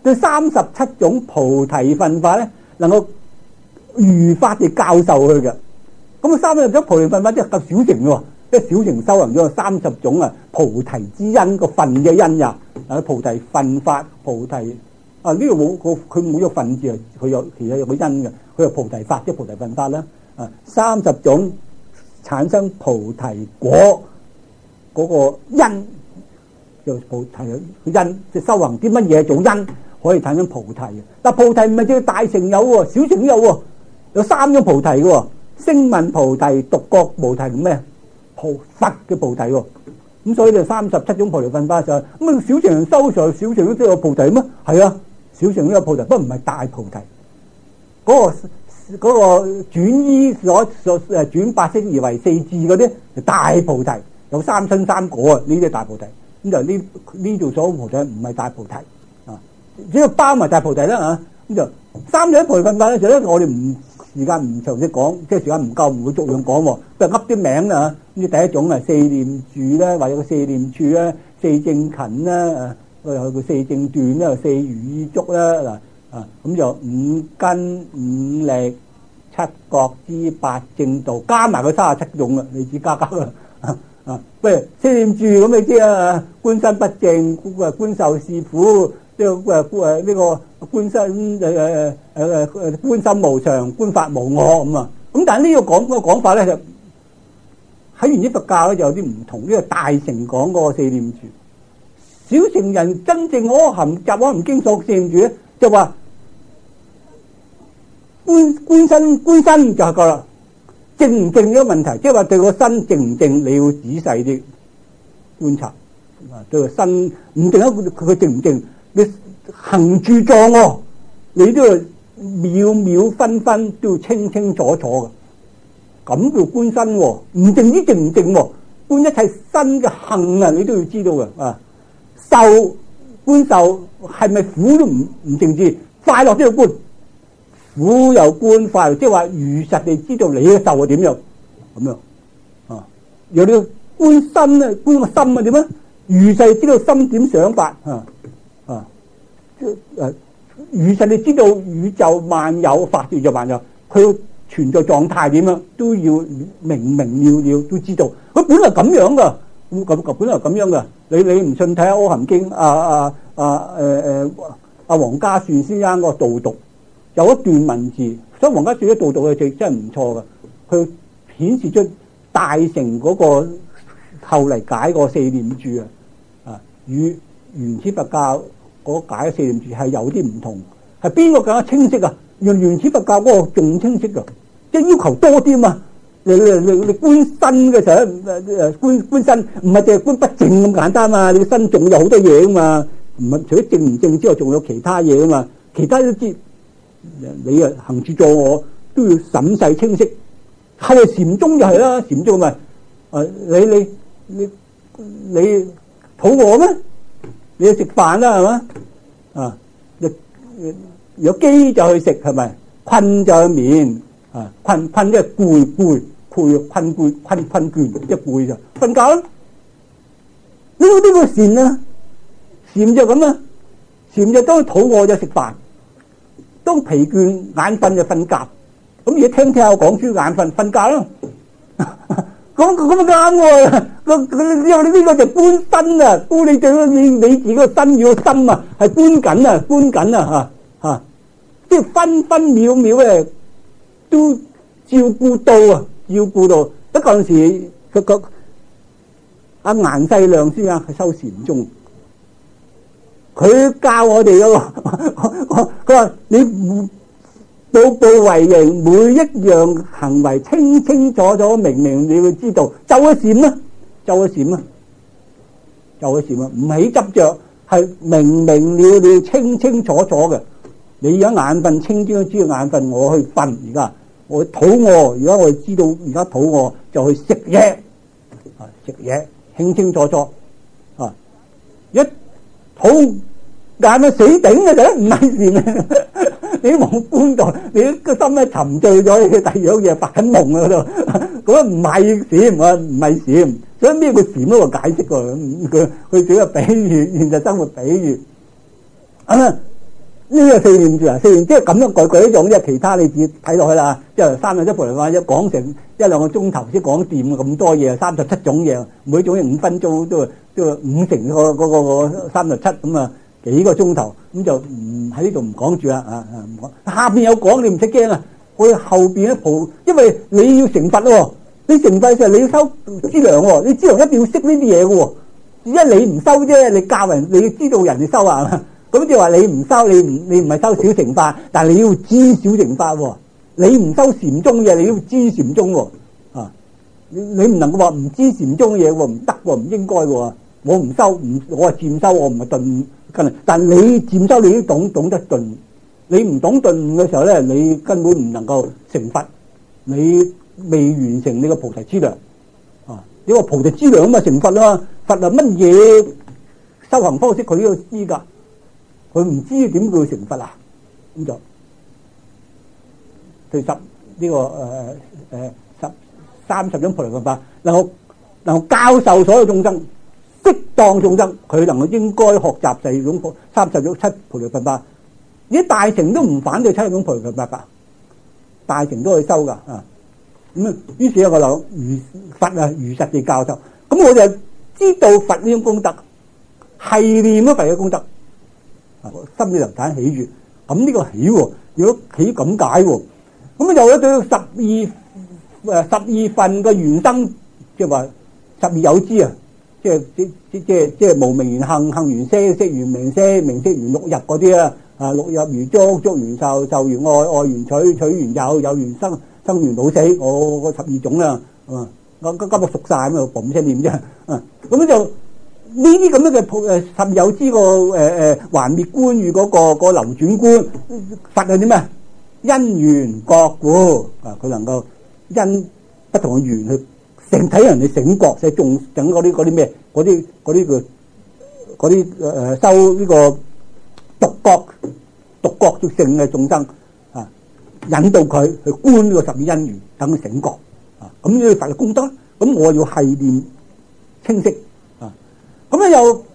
對三十七種菩提分法咧，能夠如法地教授佢嘅。咁啊，三十種菩提分法即係夠小乘喎，即係小乘修行咗三十種啊菩提之因個分嘅因呀。啊，菩提分法、菩提啊呢度冇個佢冇咗分字啊，佢有其實有個因嘅，佢有菩提法即係菩提分法啦。啊，三十種產生菩提果嗰個因。就菩提嘅因，即係修行啲乜嘢做因可以產生菩提嘅。但菩提唔係只有大乘有喎，小乘都有喎，有三種菩提嘅喎，聲聞菩提、獨覺菩提同咩菩佛嘅菩提喎。咁所以就三十七種菩提分法就咁啊。小乘修上小乘都有菩提咩？係啊，小乘都有菩提，不過唔係大菩提。嗰、那個嗰、那個轉依所所誒轉八識而為四智嗰啲係大菩提，有三身三果啊，呢啲大菩提。咁就呢呢度所菩提唔係大菩提啊，只要包埋大菩提啦啊。咁就三種菩提分法咧，就咧我哋唔時間唔詳細講，即係時間唔夠，唔會逐樣講喎，不過噏啲名啦嚇。咁第一種係四念住啦，或者個四念處啦、四正勤啦、誒有個四正斷啦、四如意足啦嗱啊，咁就五根五力七覺支八正道，加埋個三十七種啦，你自加加啦。啊，喂，四念住咁你知啊，觀身不淨，誒觀受是苦，呢個誒誒呢個觀身誒誒誒誒觀心無常，觀法無我咁啊。咁但係呢個講個講法咧，就喺原始佛教咧就有啲唔同。呢個大乘講嗰個四念住，小乘人真正阿含集阿含經所四念住咧，就話觀觀身觀身就係夠啦。正唔正呢個問題，即係話對個身正唔正，你要仔細啲觀察。啊，對個身唔定啊，佢佢正唔正？你行住坐臥，你都要秒秒分分都要清清楚楚嘅。咁叫觀身喎，唔正之正唔正喎？觀一切身嘅行啊，你都要知道嘅。啊，受觀受係咪苦都唔唔正知，快樂都要觀。苦有觀法，即係話如實地知道你嘅受係點樣咁樣啊？有啲觀心咧，觀個心啊點啊？如實知道心點想法啊啊！誒，如實地知道宇宙萬有法，宇宙萬有佢存在狀態點樣，都要明明了了都知道。佢本來咁樣噶，咁咁本來咁樣噶。你你唔信睇下《阿含經》啊啊啊誒誒阿黃家樹先生個導讀。有一段文字，所以黃家樹啲導讀嘅真係唔錯嘅，佢顯示出大乘嗰個後嚟解個四念住啊，啊與原始佛教嗰解四念住係有啲唔同，係邊個更加清晰啊？原原始佛教嗰個仲清晰㗎，即係要求多啲嘛。你你你你觀身嘅時候誒誒觀觀身，唔係淨係觀不淨咁簡單嘛，你個身仲有好多嘢㗎嘛，唔係除咗正唔正之外，仲有其他嘢㗎嘛，其他都知。你啊行住坐臥都要審細清晰，後嚟禪宗就係啦，禪宗咪誒你你你你肚餓咩？你去食飯啦係嘛啊？有機就去食係咪？困就去眠啊！困困即係攰攰攰困攰困困倦一攰就瞓覺啦。呢個呢個禪啊，禪就咁啊，禪就當肚餓就食飯。當疲倦眼瞓就瞓覺，咁而家聽聽我講書眼瞓瞓覺啦，咁咁啱喎，咁因為呢個就觀身啊，觀你對你你自己個身與個心啊，係觀緊啊，觀緊啊嚇嚇，即係分分秒秒咧都照顧到啊，照顧到。不過嗰陣時佢個阿顏世亮先生係修禪宗。佢教我哋嘅，佢話你步步為營，每一樣行為清清楚楚、明明，你會知道，就係禪啦，就係禪啦，就係禪啦，唔係執着，係明明了了、清清楚楚嘅。你而家眼瞓，清清知道眼瞓，我去瞓。而家我肚餓，而家我知道而家肚餓就去食嘢，啊食嘢清清楚楚，啊一。好眼咪死頂嘅啫，唔係禪。你冇觀到，你個心咧沉醉咗，你第二樣嘢發緊夢啊度，咁唔係禪啊，唔係禪。所以咩叫禪嗰個解釋喎？佢佢只係比喻，現實生活比喻。啊， 呢個四念住啊，四念即係咁樣舉舉一種，即係其他你自己睇落去啦。即係三十一菩提分法一講成一兩個鐘頭先講掂咁多嘢，三十七種嘢，每種嘢五分鐘都都五成個嗰個三十七咁啊，幾個鐘頭咁就唔喺呢度唔講住啦啊啊唔講，下邊有講你唔使驚啊，佢後邊一步，因為你要成佛喎，你成佛嘅時候你要修資糧喎，你資糧一定要識呢啲嘢嘅喎，因為你唔修啫，你教人你要知道人哋修啊。咁即係話你唔修，你唔你唔係修小乘法，但係你要知小乘法喎。你唔修禪宗嘅，你要知禪宗喎。啊，你你唔能夠話唔知禪宗嘅嘢喎，唔得喎，唔應該喎。我唔修，唔我係漸修，我唔係頓跟。但係你漸修，你都懂懂得頓。你唔懂頓嘅時候咧，你根本唔能夠成佛。你未完成你個菩提資糧。啊，你話菩提資糧咁啊成佛啦，佛係乜嘢修行方式佢都要知㗎。佢唔知點叫成佛啊？咁就第十呢、這個誒誒、呃、十三十種菩提分法，能夠能夠教授所有眾生，適當眾生，佢能夠應該學習第二種三十種七菩提分法。啲大乘都唔反對七種菩提分法㗎，大乘都去修㗎啊。咁啊，於是有個諗如佛啊，如實地教授。咁我就知道佛呢種功德係念咗佛嘅功德。心裏頭產喜悅，咁呢個喜喎，如果喜咁解喎，咁又有對十二誒十二份嘅緣生，即係話十二有支啊，即係即即即即係無明緣行，行緣識，識緣名色，名色緣六入嗰啲啊，啊六入緣觸，觸緣受，受緣愛，愛緣取，取緣有，有緣生，生緣老死，我個十二種啊，啊，我今今日熟曬咁啊，嘣聲念啫，啊，咁就。呢啲咁樣嘅誒十有支個誒誒還滅觀與嗰個、嗰個流轉觀，佛係點啊？因緣覺故啊，佢能夠因不同嘅緣去成體人哋醒覺，即係仲整嗰啲嗰啲咩？嗰啲嗰啲叫嗰啲誒修呢個獨覺獨覺之性嘅眾生啊，引導佢去觀呢個十二因緣，等佢醒覺啊。咁呢個佛嘅功德，咁我要係念清晰。咁咧又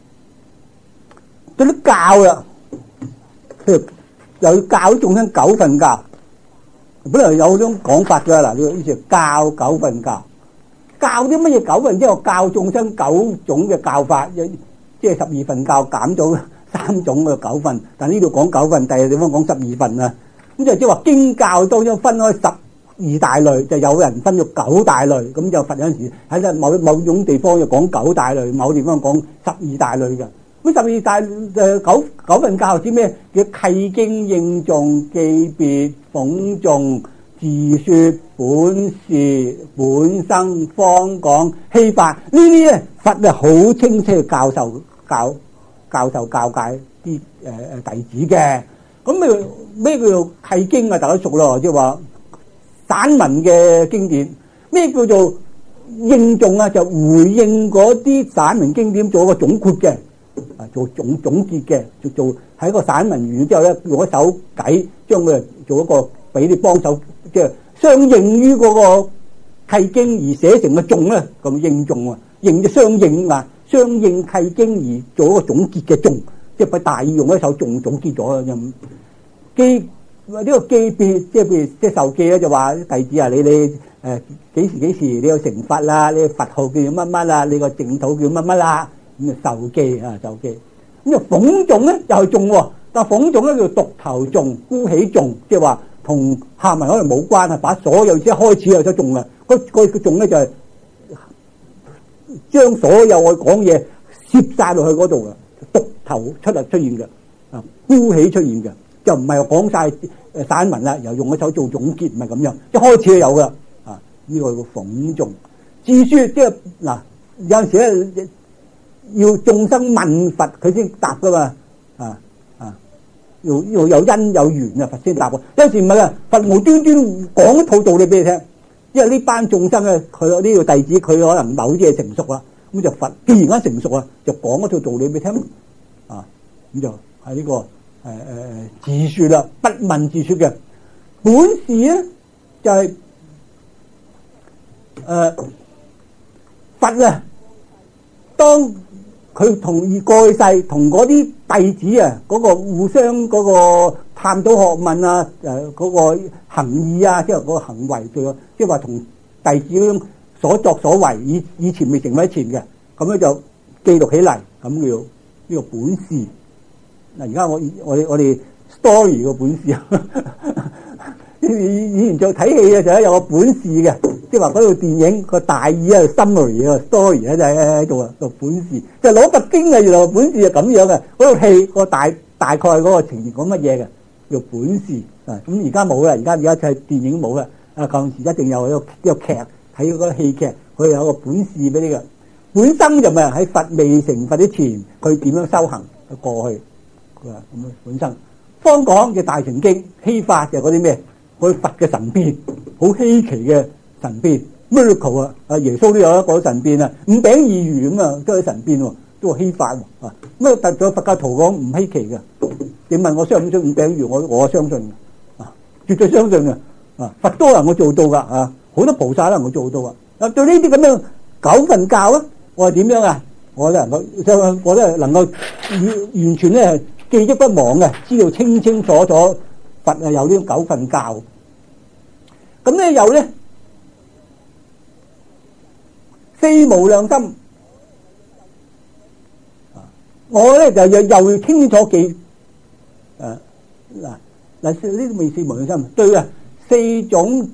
對啲教啦，又要教眾生九份教，本來有種講法㗎嗱，呢個於是教九份教，教啲乜嘢九份？即係教眾生九種嘅教法，即係十二份教減咗三種嘅九份，但呢度講九份，第二地方講十二份啊。咁就即係話經教當中分開十二大類，就有人分咗九大類，咁就佛有陣時喺某某種地方就講九大類，某地方講十二大類嘅。咁十二大誒九九份教指咩？叫契經、應頌、記別、諷誦、自說、本事、本生、方講、希法呢啲咧，佛係好清晰嘅教授教教授教誡啲誒誒弟子嘅。咁咪咩叫做契經啊？大家熟咯，即係話。散文嘅經典，咩叫做應頌啊？就回應嗰啲散文經典做一個總括嘅，啊做總總結嘅，就做喺個散文完之後咧，用一手計將佢做一個俾你幫手，即係相應於嗰個契經而寫成嘅頌咧，咁應頌啊，應就相應啊，相應契經而做一個總結嘅頌，即係俾大意用一手頌總結咗啊，基。呢個記別，即係譬如即係受記咧，就話弟子啊，你你誒幾時幾時你有成佛啦？你佛號叫乜乜啦？你個淨土叫乜乜啦？咁啊受記啊受記。咁就諷誦咧又係頌喎，但係諷誦咧叫獨頭頌、孤起頌，即係話同下文可能冇關係，把所有即係開始有咗頌啊。嗰嗰個頌咧就係將所有我講嘢攝曬落去嗰度啊，獨頭出嚟出現嘅啊，孤起出現嘅。就唔係講晒誒散文啦，又用一手做總結，唔係咁樣。一開始就有噶啊！呢、這個叫諷誦自說，即係嗱有陣時咧要眾生問佛，佢先答噶嘛啊啊！要要有因有緣啊，佛先答喎。有時唔係啊，佛無端端講一套道理俾你聽，因為呢班眾生咧，佢呢個弟子佢可能某啲嘢成熟啦，咁就佛既然間成熟啦，就講一套道理俾你聽啊！咁就喺呢、這個。誒誒誒，自說啦，不問自說嘅本事咧，就係、是、誒、呃、佛啊，當佢同過去世同嗰啲弟子啊，嗰、嗰個互相嗰個探討學問啊，誒、呃、嗰、嗰個行義啊，即係嗰個行為對，即係話同弟子嗰種所作所為，以以前未成為前嘅，咁咧就記錄起嚟，咁叫呢個本事。嗱，而家我我我哋 story 個本事啊，以以前做睇戲嘅時候有個本事嘅，即係話嗰套電影個大意啊 summary 啊 story 咧就喺度啊個本事，就攞個經啊，原來本事係咁樣嘅，嗰套戲個大大概嗰個情節講乜嘢嘅叫本事啊。咁而家冇啦，而家而家睇電影冇啦，啊舊時一定有一個一個劇睇嗰個戲劇，佢有個本事俾你嘅。本身就唔係喺佛未成佛之前，佢點樣修行過去。佢話咁樣本身，方講嘅大乘經希法就嗰啲咩？嗰啲佛嘅神變，好稀奇嘅神變 miracle 啊！啊耶穌都有一個神變啊，五餅二魚咁啊，都係神變喎，都係希法喎啊！咁啊，特咗佛教徒講唔稀奇嘅。你問我相唔相信五餅二魚？我我相信嘅啊，絕對相信嘅啊！佛都能夠做到㗎啊，好多菩薩都能夠做到啊！啊，對呢啲咁樣九份教啊，我係點樣啊？我都能夠，我都能夠完完全咧記憶不忘嘅，知道清清楚楚。佛啊有呢種九份教，咁咧有咧四無量心，我咧就又又清楚記，誒嗱嗱呢啲未四無量心，對啊四種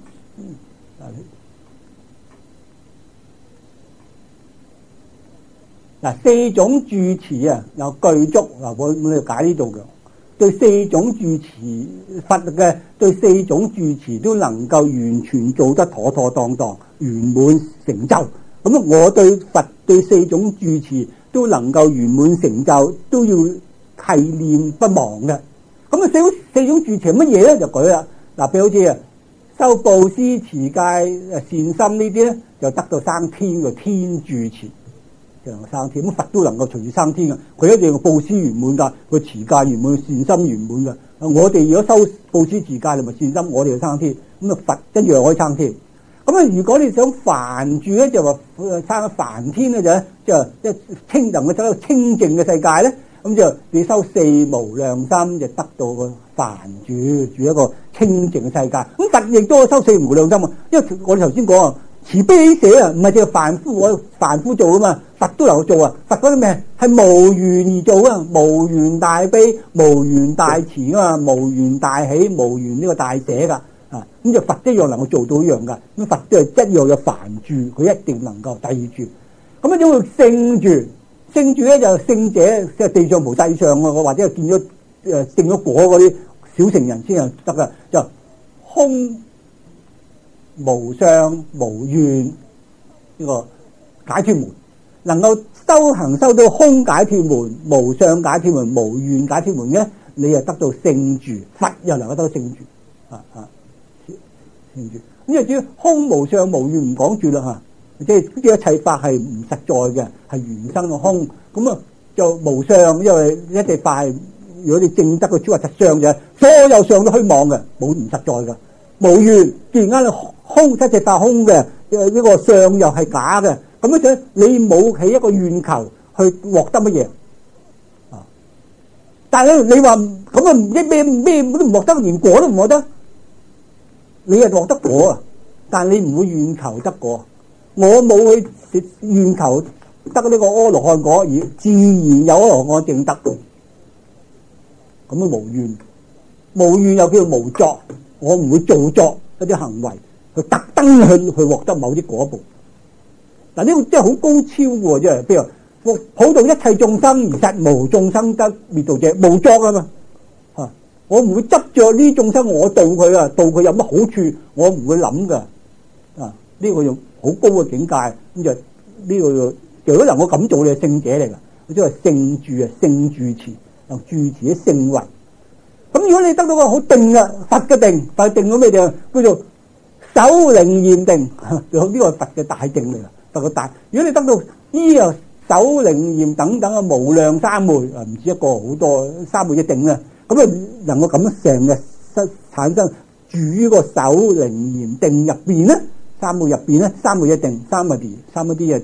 嗱四種住持啊有具足嗱，我我哋解呢度嘅。對四種住持佛嘅對四種住持都能夠完全做得妥妥當當圓滿成就，咁啊我對佛對四種住持都能夠圓滿成就都要繫念不忘嘅。咁啊四四種住持乜嘢咧？就舉啦，嗱譬如好似啊修布施持戒善心呢啲咧，就得到生天嘅天住持。生天咁佛都能夠隨住生天嘅，佢一定要布施圓滿㗎，佢持戒圓滿，善心圓滿嘅。我哋如果收布施持戒同埋善心，我哋就生天，咁啊佛一樣可以生天。咁啊，如果你想梵住咧，就話生梵天咧就就即係清能夠走到清淨嘅世界咧，咁就你修四無量心就得到個梵住，住一個清淨嘅世界。咁佛亦都修四無量心啊，因為我哋頭先講啊。慈悲喜捨啊，唔係淨係凡夫我凡夫做啊嘛，佛都能夠做啊。佛嗰啲咩係無緣而做啊，無緣大悲、無緣大慈啊嘛，無緣大喜、無緣呢個大捨噶啊。咁就佛一樣能夠做到一樣噶。咁佛都係一樣有梵住，佢一定能夠第二住。咁啊，點會聖住？聖住咧就聖者，即係地上無世上啊，或者係見咗誒證咗果嗰啲小乘人先係得噶，就空。無相無願呢個解脫門，能夠修行修到空解脫門、無相解脫門、無願解脫門嘅，你又得到聖住，佛又能夠得到聖住啊啊！聖住咁啊，至於空無相無願唔講住啦嚇，即係啲一切法係唔實在嘅，係緣生嘅空，咁啊就無相，因為一切法係如果你證得個諸法實相嘅，所有相都虛妄嘅，冇唔實在嘅。無願，既然間空一切法空嘅，呢個相又係假嘅，咁樣就你冇起一個願求去獲得乜嘢啊？但係你話咁啊，一咩咩都唔獲得，連果都唔獲得，你係獲得果啊？但係你唔會願求得果，我冇去願求得呢個阿羅漢果，而自然有阿羅漢證得，咁樣無願，無願又叫無作。我唔會做作一啲行為去特登去去獲得某啲果報。嗱，呢個真係好高超喎！即係譬如普度一切眾生而實無眾生得滅度者，無作啊嘛嚇！我唔會執着呢眾生，我度佢啊，度佢有乜好處，我唔會諗噶啊！呢個用好高嘅境界，咁就呢個如果能夠咁做，你係聖者嚟噶，即係聖住啊，聖住持，又住持啲聖位。咁如果你得到個好定啊，佛嘅定，佛定咗咩定？叫做首楞嚴定，呢個係佛嘅大定嚟噶，佛嘅大。如果你得到呢個首楞嚴等等嘅無量三昧啊，唔止一個，好多三昧一定啊，咁啊能夠咁樣成日生產生住於個首楞嚴定入邊咧，三昧入邊咧，三昧一定，三昧啲，三昧啲嘅定啊。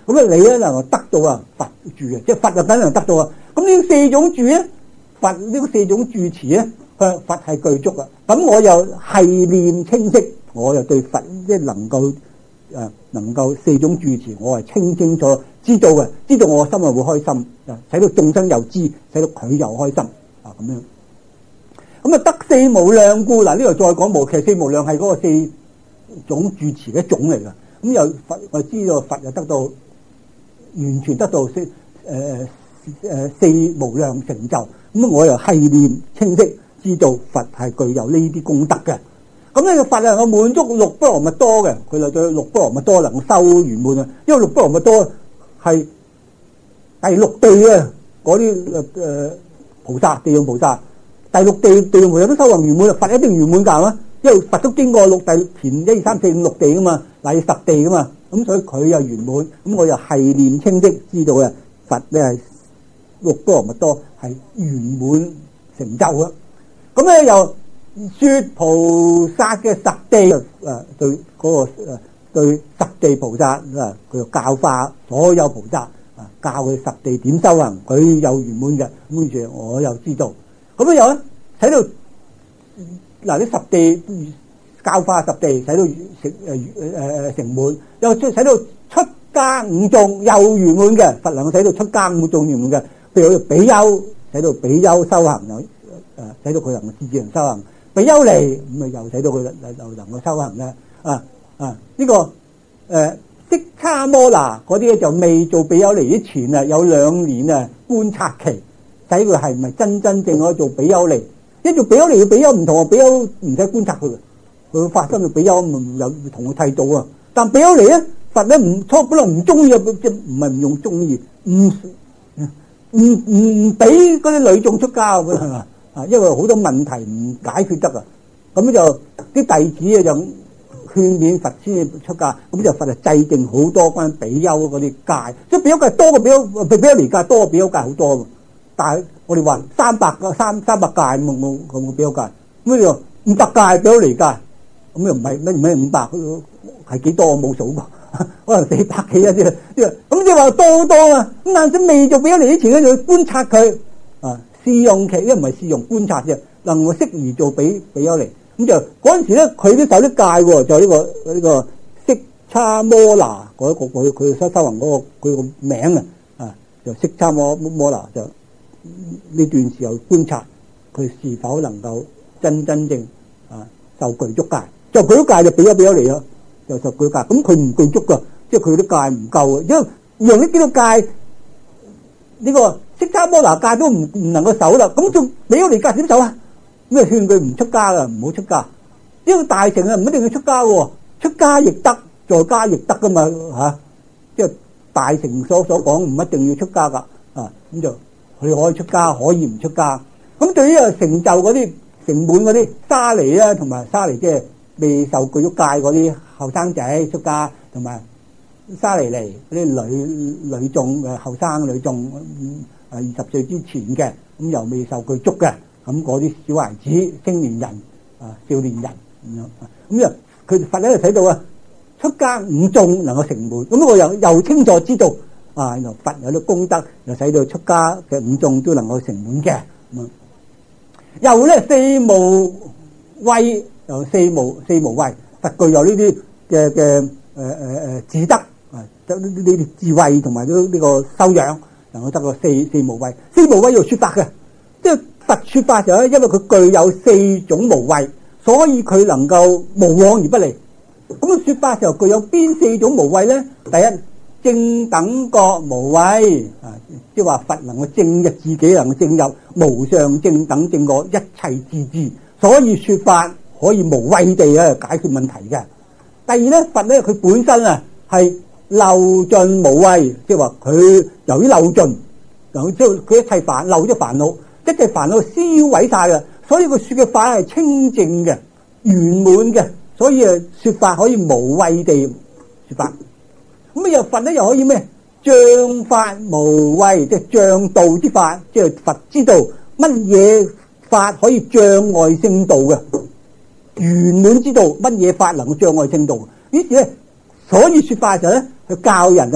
咁啊你咧能夠得到啊佛住嘅，即係佛就梗能得到啊。咁呢四種住咧，佛呢個四種住持咧，佢佛係具足啊。咁我又係念清晰，我又對佛即係能夠誒能夠四種住持，我係清清楚知道嘅，知道我心係會開心，啊使到眾生又知，使到佢又開心啊咁樣。咁啊得四無量故，嗱呢度再講無，其實四無量係嗰個四種住持嘅一種嚟噶。咁又佛我知道佛又得到完全得到四誒誒四無量成就，咁我又係念清晰，知道佛係具有呢啲功德嘅。咁呢個佛能夠滿足六波羅蜜多嘅，佢就對六波羅蜜多能夠修圓滿啊。因為六波羅蜜多係第六地嘅嗰啲誒誒菩薩，地藏菩薩，第六地地藏菩薩都修行圓滿啦，佛一定圓滿㗎嘛。因為佛都經過六地前一二三四五六地噶嘛，乃至十地噶嘛，咁所以佢又圓滿，咁我又係念清晰，知道嘅佛咧係六波羅蜜多係圓滿成就啊。咁咧又說菩薩嘅十地啊，對嗰個誒對十地菩薩啊，佢就教化所有菩薩啊，教佢十地點修行，佢又圓滿嘅，跟住我又知道，咁樣又咧喺度。嗱啲十地教化十地，使到成誒誒成滿，又使到出家五眾又圓滿嘅，佛能夠使到出家五眾圓滿嘅。譬如比丘，使到比丘修行又誒，使到佢能夠自然修行。比丘尼咁啊，又使到佢又能夠修行咧。啊啊，呢個誒釋迦摩那嗰啲咧就未做比丘尼之前啊，有兩年啊觀察期，睇佢係咪真真正可以做比丘尼。一做比丘尼嘅比丘唔同啊，比丘唔使觀察佢嘅，佢發生嘅比丘唔有同嘅態度啊。但比丘尼咧，佛咧唔初本來唔中意啊，即係唔係唔用中意，唔唔唔唔俾嗰啲女眾出家嘅係嘛啊，因為好多問題唔解決得啊。咁就啲弟子啊就勸勉佛先至出家，咁就佛就制定好多關於比丘嗰啲戒，即係比丘戒多過比丘比比丘尼戒多過比丘戒好多嘅。但係我哋話三百個三三百戒冇冇冇比丘戒，咁又五百戒比丘尼戒，咁又唔係咩唔係五百，係幾多我冇數過，可能四百幾一啲，咁即係話多好多啊！咁但係未做比丘尼之前咧，就要觀察佢啊，試用期，因為唔係試用觀察啫，能夠適宜做比比丘尼。咁就嗰陣時咧，佢都守啲戒喎，就呢個呢個釋迦摩那嗰一個佢佢修修行嗰個佢個名啊，啊就釋迦摩摩那就。呢段時候觀察佢是否能夠真真正啊受具足戒，就具足戒就俾咗俾咗嚟咯，就受具足戒。咁佢唔具足噶，即係佢啲戒唔夠啊，因為用啲幾多戒呢個釋迦摩那戒都唔唔能夠守啦，咁仲俾咗嚟戒點守啊？咁啊勸佢唔出家噶，唔好出家。因為大乘啊唔一定要出家喎，出家亦得，在家亦得噶嘛嚇。即係大乘所所講唔一定要出家噶啊，咁就。佢可以出家，可以唔出家。咁對於啊成就嗰啲成滿嗰啲沙彌啊，同埋沙彌即係未受具足戒嗰啲後生仔出家，同埋沙彌尼嗰啲女女眾嘅後生女眾，啊二十歲之前嘅，咁又未受具足嘅，咁嗰啲小孩子、青年人啊、少年人咁樣，咁就佢佛咧就睇到啊，出家五眾能夠成滿，咁我又又清楚知道。啊！又佛有啲功德，又使到出家嘅五眾都能夠成滿嘅。咁又咧四無畏，又四無四無畏，佛具有呢啲嘅嘅誒誒誒智德啊，得呢呢啲智慧同埋呢呢個修養，能夠得個四四無畏。四無畏要說法嘅，即係佛說法就係因為佢具有四種無畏，所以佢能夠無往而不利。咁說法就具有邊四種無畏咧？第一。正等覺無畏啊，即係話佛能夠證入自己，能夠證入無上正等正覺一切自治，所以說法可以無畏地啊解決問題嘅。第二咧，佛咧佢本身啊係漏盡無畏，即係話佢由於漏盡，由於佢一切煩漏咗煩惱，一切煩惱燒毀晒嘅，所以佢說嘅法係清淨嘅、圓滿嘅，所以啊說法可以無畏地說法。咁啊又佛咧又可以咩？障法無畏，即係障道之法，即係佛知道乜嘢法可以障礙聖道嘅，圓滿知道乜嘢法能夠障礙聖道。於是咧，所以說法就咧去教人啊，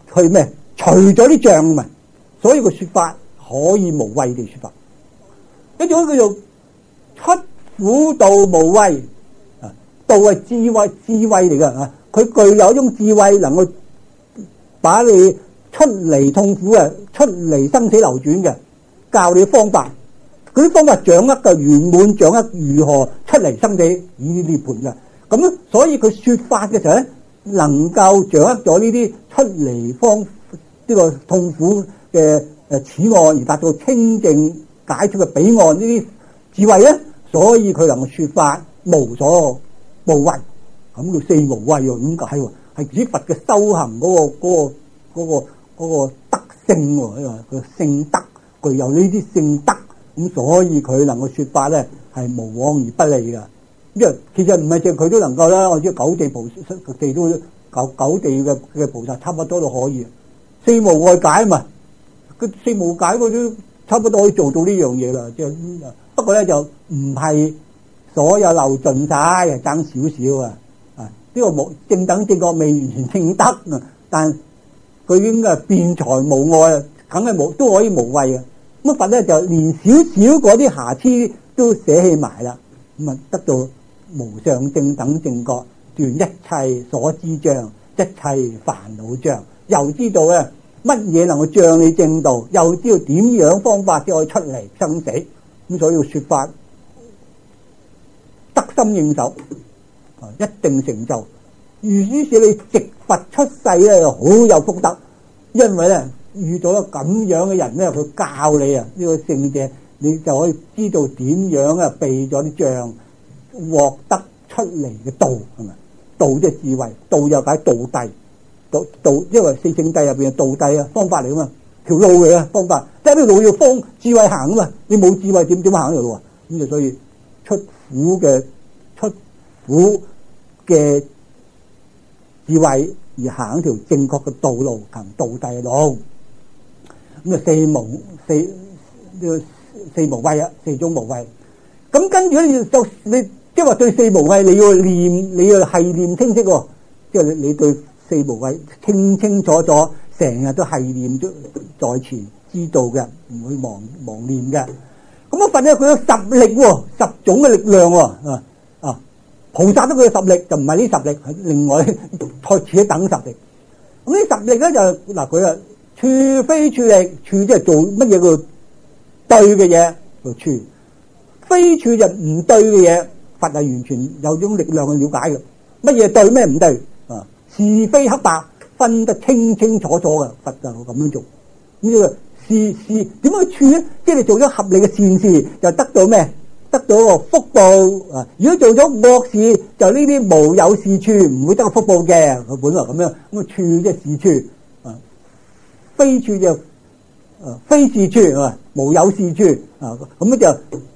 去咩除咗啲障嘛，所以個說法可以無畏地說法。一種叫做出苦道無畏啊，道係智慧智慧嚟噶啊，佢具有一種智慧，能夠把你出離痛苦嘅，出離生死流轉嘅，教你方法。嗰啲方法掌握嘅圓滿，掌握如何出離生死以涅槃嘅。咁所以佢說法嘅時候咧，能夠掌握咗呢啲出離方呢、這個痛苦嘅誒此岸而達到清淨解脫嘅彼岸呢啲智慧咧，所以佢能夠說法無所無畏，咁叫四無畏喎。點解喎？係指佛嘅修行嗰、那個嗰、那個嗰、那個那個德性喎，因為佢聖德具有呢啲聖德，咁所以佢能夠說法咧係無往而不利噶。因為其實唔係淨佢都能夠啦，我知九地菩薩地都九九地嘅嘅菩薩差不多都可以。四無畏解嘛，佢四無解佢都差不多可以做到呢樣嘢啦。即係不過咧就唔係所有漏盡晒，係爭少少啊。啊，呢個冇正等正覺未完全正德啊，但佢已經係辯才無礙，梗係冇都可以無畏嘅。咁佛咧就連少少嗰啲瑕疵都捨棄埋啦，咁啊得到無上正等正覺，斷一切所知障，一切煩惱障，又知道咧乜嘢能夠障你正道，又知道點樣方法先可以出嚟生死，咁所以要說法得心應手，啊一定成就。於是你直佛出世咧，好有福德，因為咧遇到咗咁樣嘅人咧，佢教你啊呢個聖者，你就可以知道點樣啊避咗啲障，獲得出嚟嘅道係咪？道即係智慧，道又解道諦，道道因為四聖諦入邊係道諦啊，方法嚟噶嘛，條路嚟啊方法，即係條路要方智慧行啊嘛，你冇智慧點點行呢條路啊？咁就所以出苦嘅出苦嘅智慧而行一條正確嘅道路，行道諦路。咁啊四無四呢個四無畏啊，四種無畏。咁跟住咧就你即係話對四無畏你要念，你要係念清晰喎。即係你你對四無畏清清楚楚，成日都係念咗在前，知道嘅，唔會忘忘念嘅。咁啊佛咧佢有十力喎，十種嘅力量喎啊啊！菩薩都佢有十力，就唔係呢十力，係另外再次等十力。咁呢十力咧就嗱佢啊處非處力，處即係做乜嘢叫對嘅嘢叫處，非處就唔對嘅嘢，佛係完全有種力量去了解嘅。乜嘢對咩唔對啊？是非黑白分得清清楚楚嘅，佛就咁樣做。呢個是是點樣處咧？即係你做咗合理嘅善事，就得到咩？得到個福報啊！如果做咗惡事，就呢啲無有是處，唔會得個福報嘅。佢本來咁樣，咁啊處即係是處啊，非處就啊非是處啊，無有是處啊，咁就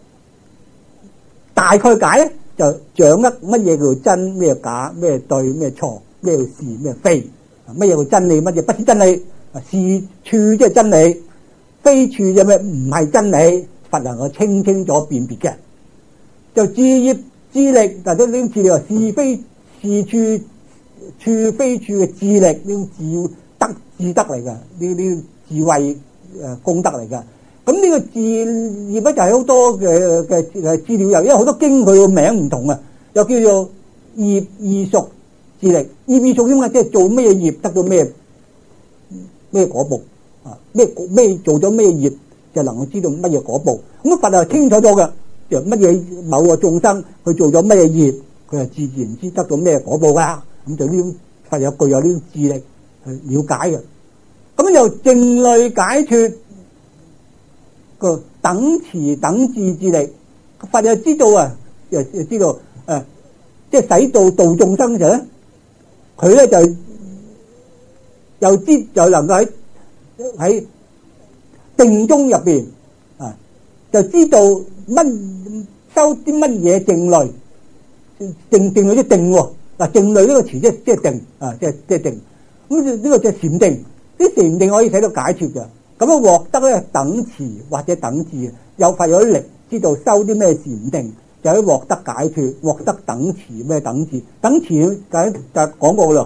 大概解咧，就掌握乜嘢叫真，咩假，咩對，咩錯，咩是，咩非，乜嘢叫真理，乜嘢不是真理。啊，是處即係真理，非處就咩唔係真理。佛能夠清清楚辨別嘅，就智業智力，但係呢種智力話是非是處處非處嘅智力，呢種智德智德嚟㗎，呢啲智慧誒功德嚟㗎。咁呢個智業咧就係好多嘅嘅誒資料，又因為好多經佢個名唔同啊，又叫做業異熟智力，業異熟點解？即係做咩業得到咩咩果報啊？咩咩做咗咩業？就能夠知道乜嘢果報，咁佛係清楚咗嘅，就乜嘢某個眾生佢做咗乜嘢業，佢係自然知得到咩果報㗎。咁就呢種佛有具有呢種智力去了解嘅。咁由靜慮解脫個等持等智智力，佛又知道啊，又又知道誒，即係使到度眾生嘅時候咧，佢咧就又知又能夠喺喺定中入邊啊，就知道乜修啲乜嘢靜慮，靜靜慮啲定喎。嗱，靜慮呢個詞即係即係定啊，即係即係定。咁呢個就係禪定，啲禪定可以使到解脫嘅。咁樣獲得咧等持或者等智，有法有力，知道修啲咩禪定，就可以獲得解脫，獲得等持咩等智。等持就就講過啦，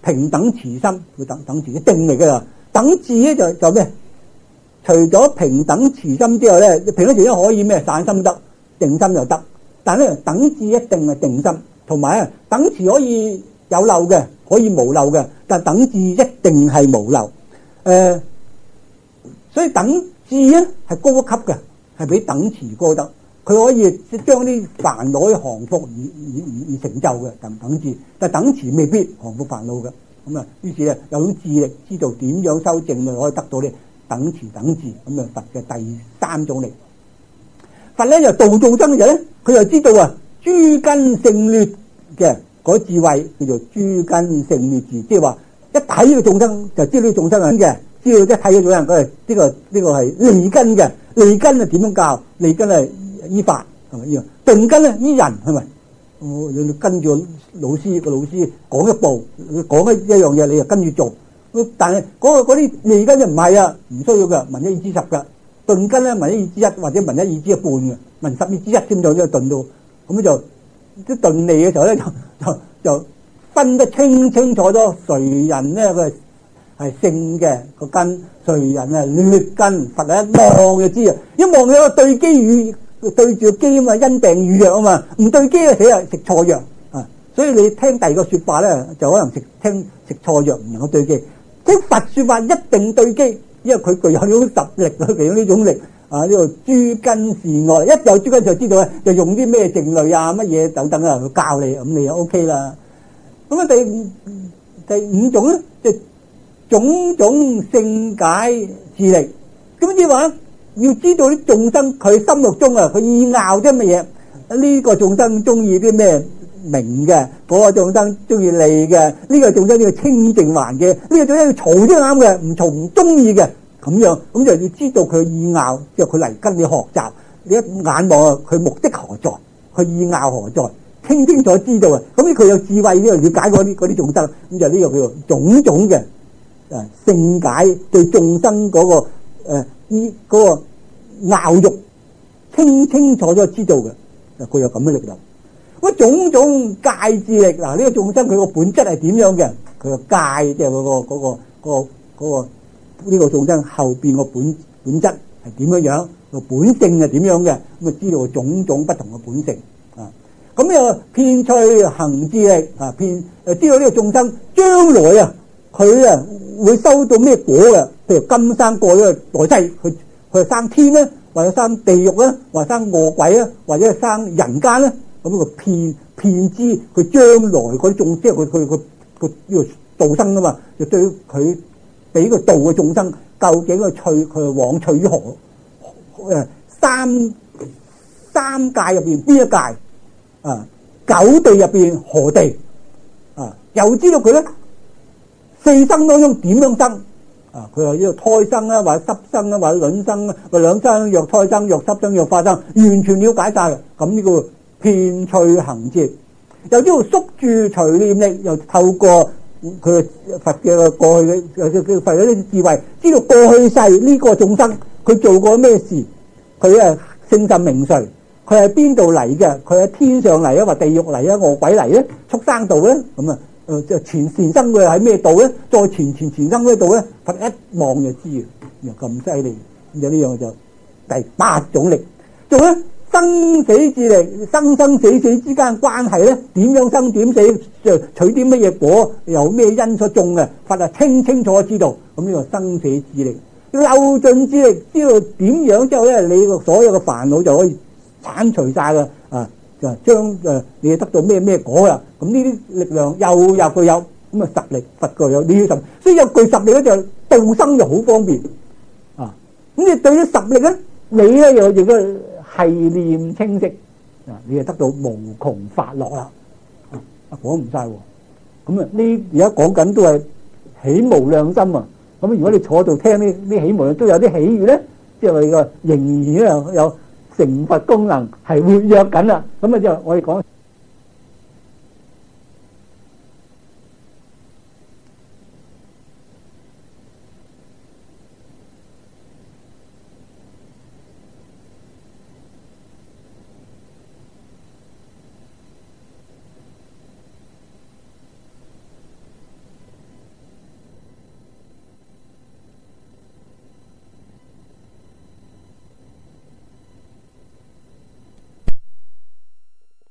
平等慈心，佢等等字一定嚟㗎啦。等字咧就就咩？除咗平等慈心之外咧，平等慈心可以咩散心得，定心又得。但係咧等字一定係定心，同埋啊等詞可以有漏嘅，可以無漏嘅，但係等字一定係無漏。誒、呃，所以等字咧係高一級嘅，係比等詞高得。佢可以將啲煩惱去降伏而而而而成就嘅等等字，但係等詞未必降伏煩惱嘅。咁啊，於是咧有種智力，知道點樣修正，可以得到呢等詞等字。咁啊，佛嘅第三種力。佛咧就度眾生嘅時候咧，佢就知道啊諸根勝劣嘅嗰智慧叫做諸根勝劣智，即係話一睇呢個眾生就知道呢個眾生係嘅，知道一睇呢個眾生佢係呢個呢個係利根嘅，利根係點樣教？利根係依法係咪？依樣鈍根咧依人係咪？我你跟住老師個老師講一步，講一一樣嘢你就跟住做。但係嗰個嗰啲利根就唔係啊，唔需要嘅，聞一知十嘅。鈍根咧聞一知一或者聞一知一半嘅，聞十二知一先到呢個鈍到，咁就啲鈍利嘅時候咧就就就分得清清楚咗，誰人咧佢係勝嘅個根，誰人係劣根，佛係一望就知啊！一望有個對機與對住機啊嘛，因病與藥啊嘛，唔對機啊死啊食錯藥啊！所以你聽第二個說法咧，就可能食聽食錯藥唔能夠對機，聽佛說法一定對機。因為佢具有呢種實力，佢具有呢種力啊！呢個諸根是愛，一有諸根就知道咧，就用啲咩靜慮啊、乜嘢等等啊，去教你，咁你就 O K 啦。咁啊，第第五種咧，就係種種勝解智力。咁即係話，要知道啲眾生佢心目中啊，佢意拗啲乜嘢？呢個眾生中意啲咩名嘅？嗰個眾生中意利嘅？呢個眾生要清淨環嘅？呢個眾生要嘈先啱嘅，唔嘈唔中意嘅。咁樣咁就要知道佢意拗，即係佢嚟跟你學習。你一眼望啊，佢目的何在？佢意拗何在？清清楚知道啊！咁佢有智慧呢個了解嗰啲嗰啲眾生，咁就呢個叫做種種嘅誒勝解對眾生嗰個誒依嗰個拗欲，清清楚楚知道嘅，佢有咁嘅力量。咁種種界智力嗱，呢個眾生佢個本質係點樣嘅？佢個界即係嗰個嗰個嗰個嗰個呢個眾生後邊個本本質係點樣樣？個本性係點樣嘅？咁啊知道種種不同嘅本性啊。咁又遍趣行智力啊，遍誒知道呢個眾生將來啊，佢啊會收到咩果嘅？譬如今生過咗來世，佢佢係生天咧，或者生地獄咧，或者生餓鬼咧，或者係生人間咧。咁佢遍遍知佢將來嗰啲眾，即係佢佢佢佢呢個道生啊嘛，就對佢俾個道嘅眾生，究竟佢趣佢往趣於何？誒三三界入邊邊一界啊？九地入邊何地啊？又知道佢咧四生當中點樣生啊？佢話呢個胎生啦，或者濕生啦，或者卵生啦，或兩生若胎生，若濕生，若化生，完全了解晒嘅。咁呢個遍趣行智，又知道宿住隨念力，又透過佢佛嘅過去嘅嘅佛嗰啲智慧，知道過去世呢個眾生佢做過咩事，佢啊姓甚名誰，佢係邊度嚟嘅，佢係天上嚟啊，或地獄嚟啊，餓鬼嚟咧，畜生道咧，咁啊誒就前前生佢喺咩道咧，再前前前生咩道咧，佛一望就知嘅，又咁犀利，咁就呢樣就第八種力，仲咧。生死智力，生生死死之間關係咧，點樣生點死，就取啲乜嘢果，由咩因所種嘅，佛啊清清楚楚知道。咁呢個生死智力，漏盡智力，知道點樣之後咧，你個所有嘅煩惱就可以鏟除晒噶，啊就將誒你得到咩咩果啦。咁呢啲力量又有佢有，咁啊實力佛具有呢啲實，所以有具實力咧就度生就好方便啊。咁你對於實力咧，你咧又亦都係念清晰啊！你就得到無窮法樂啦！啊，講唔晒喎。咁啊，呢而家講緊都係喜無量心啊！咁如果你坐度聽呢呢喜無量都有啲喜悅咧，即係話你個仍然有有成佛功能係活躍緊啦。咁啊，就我哋講。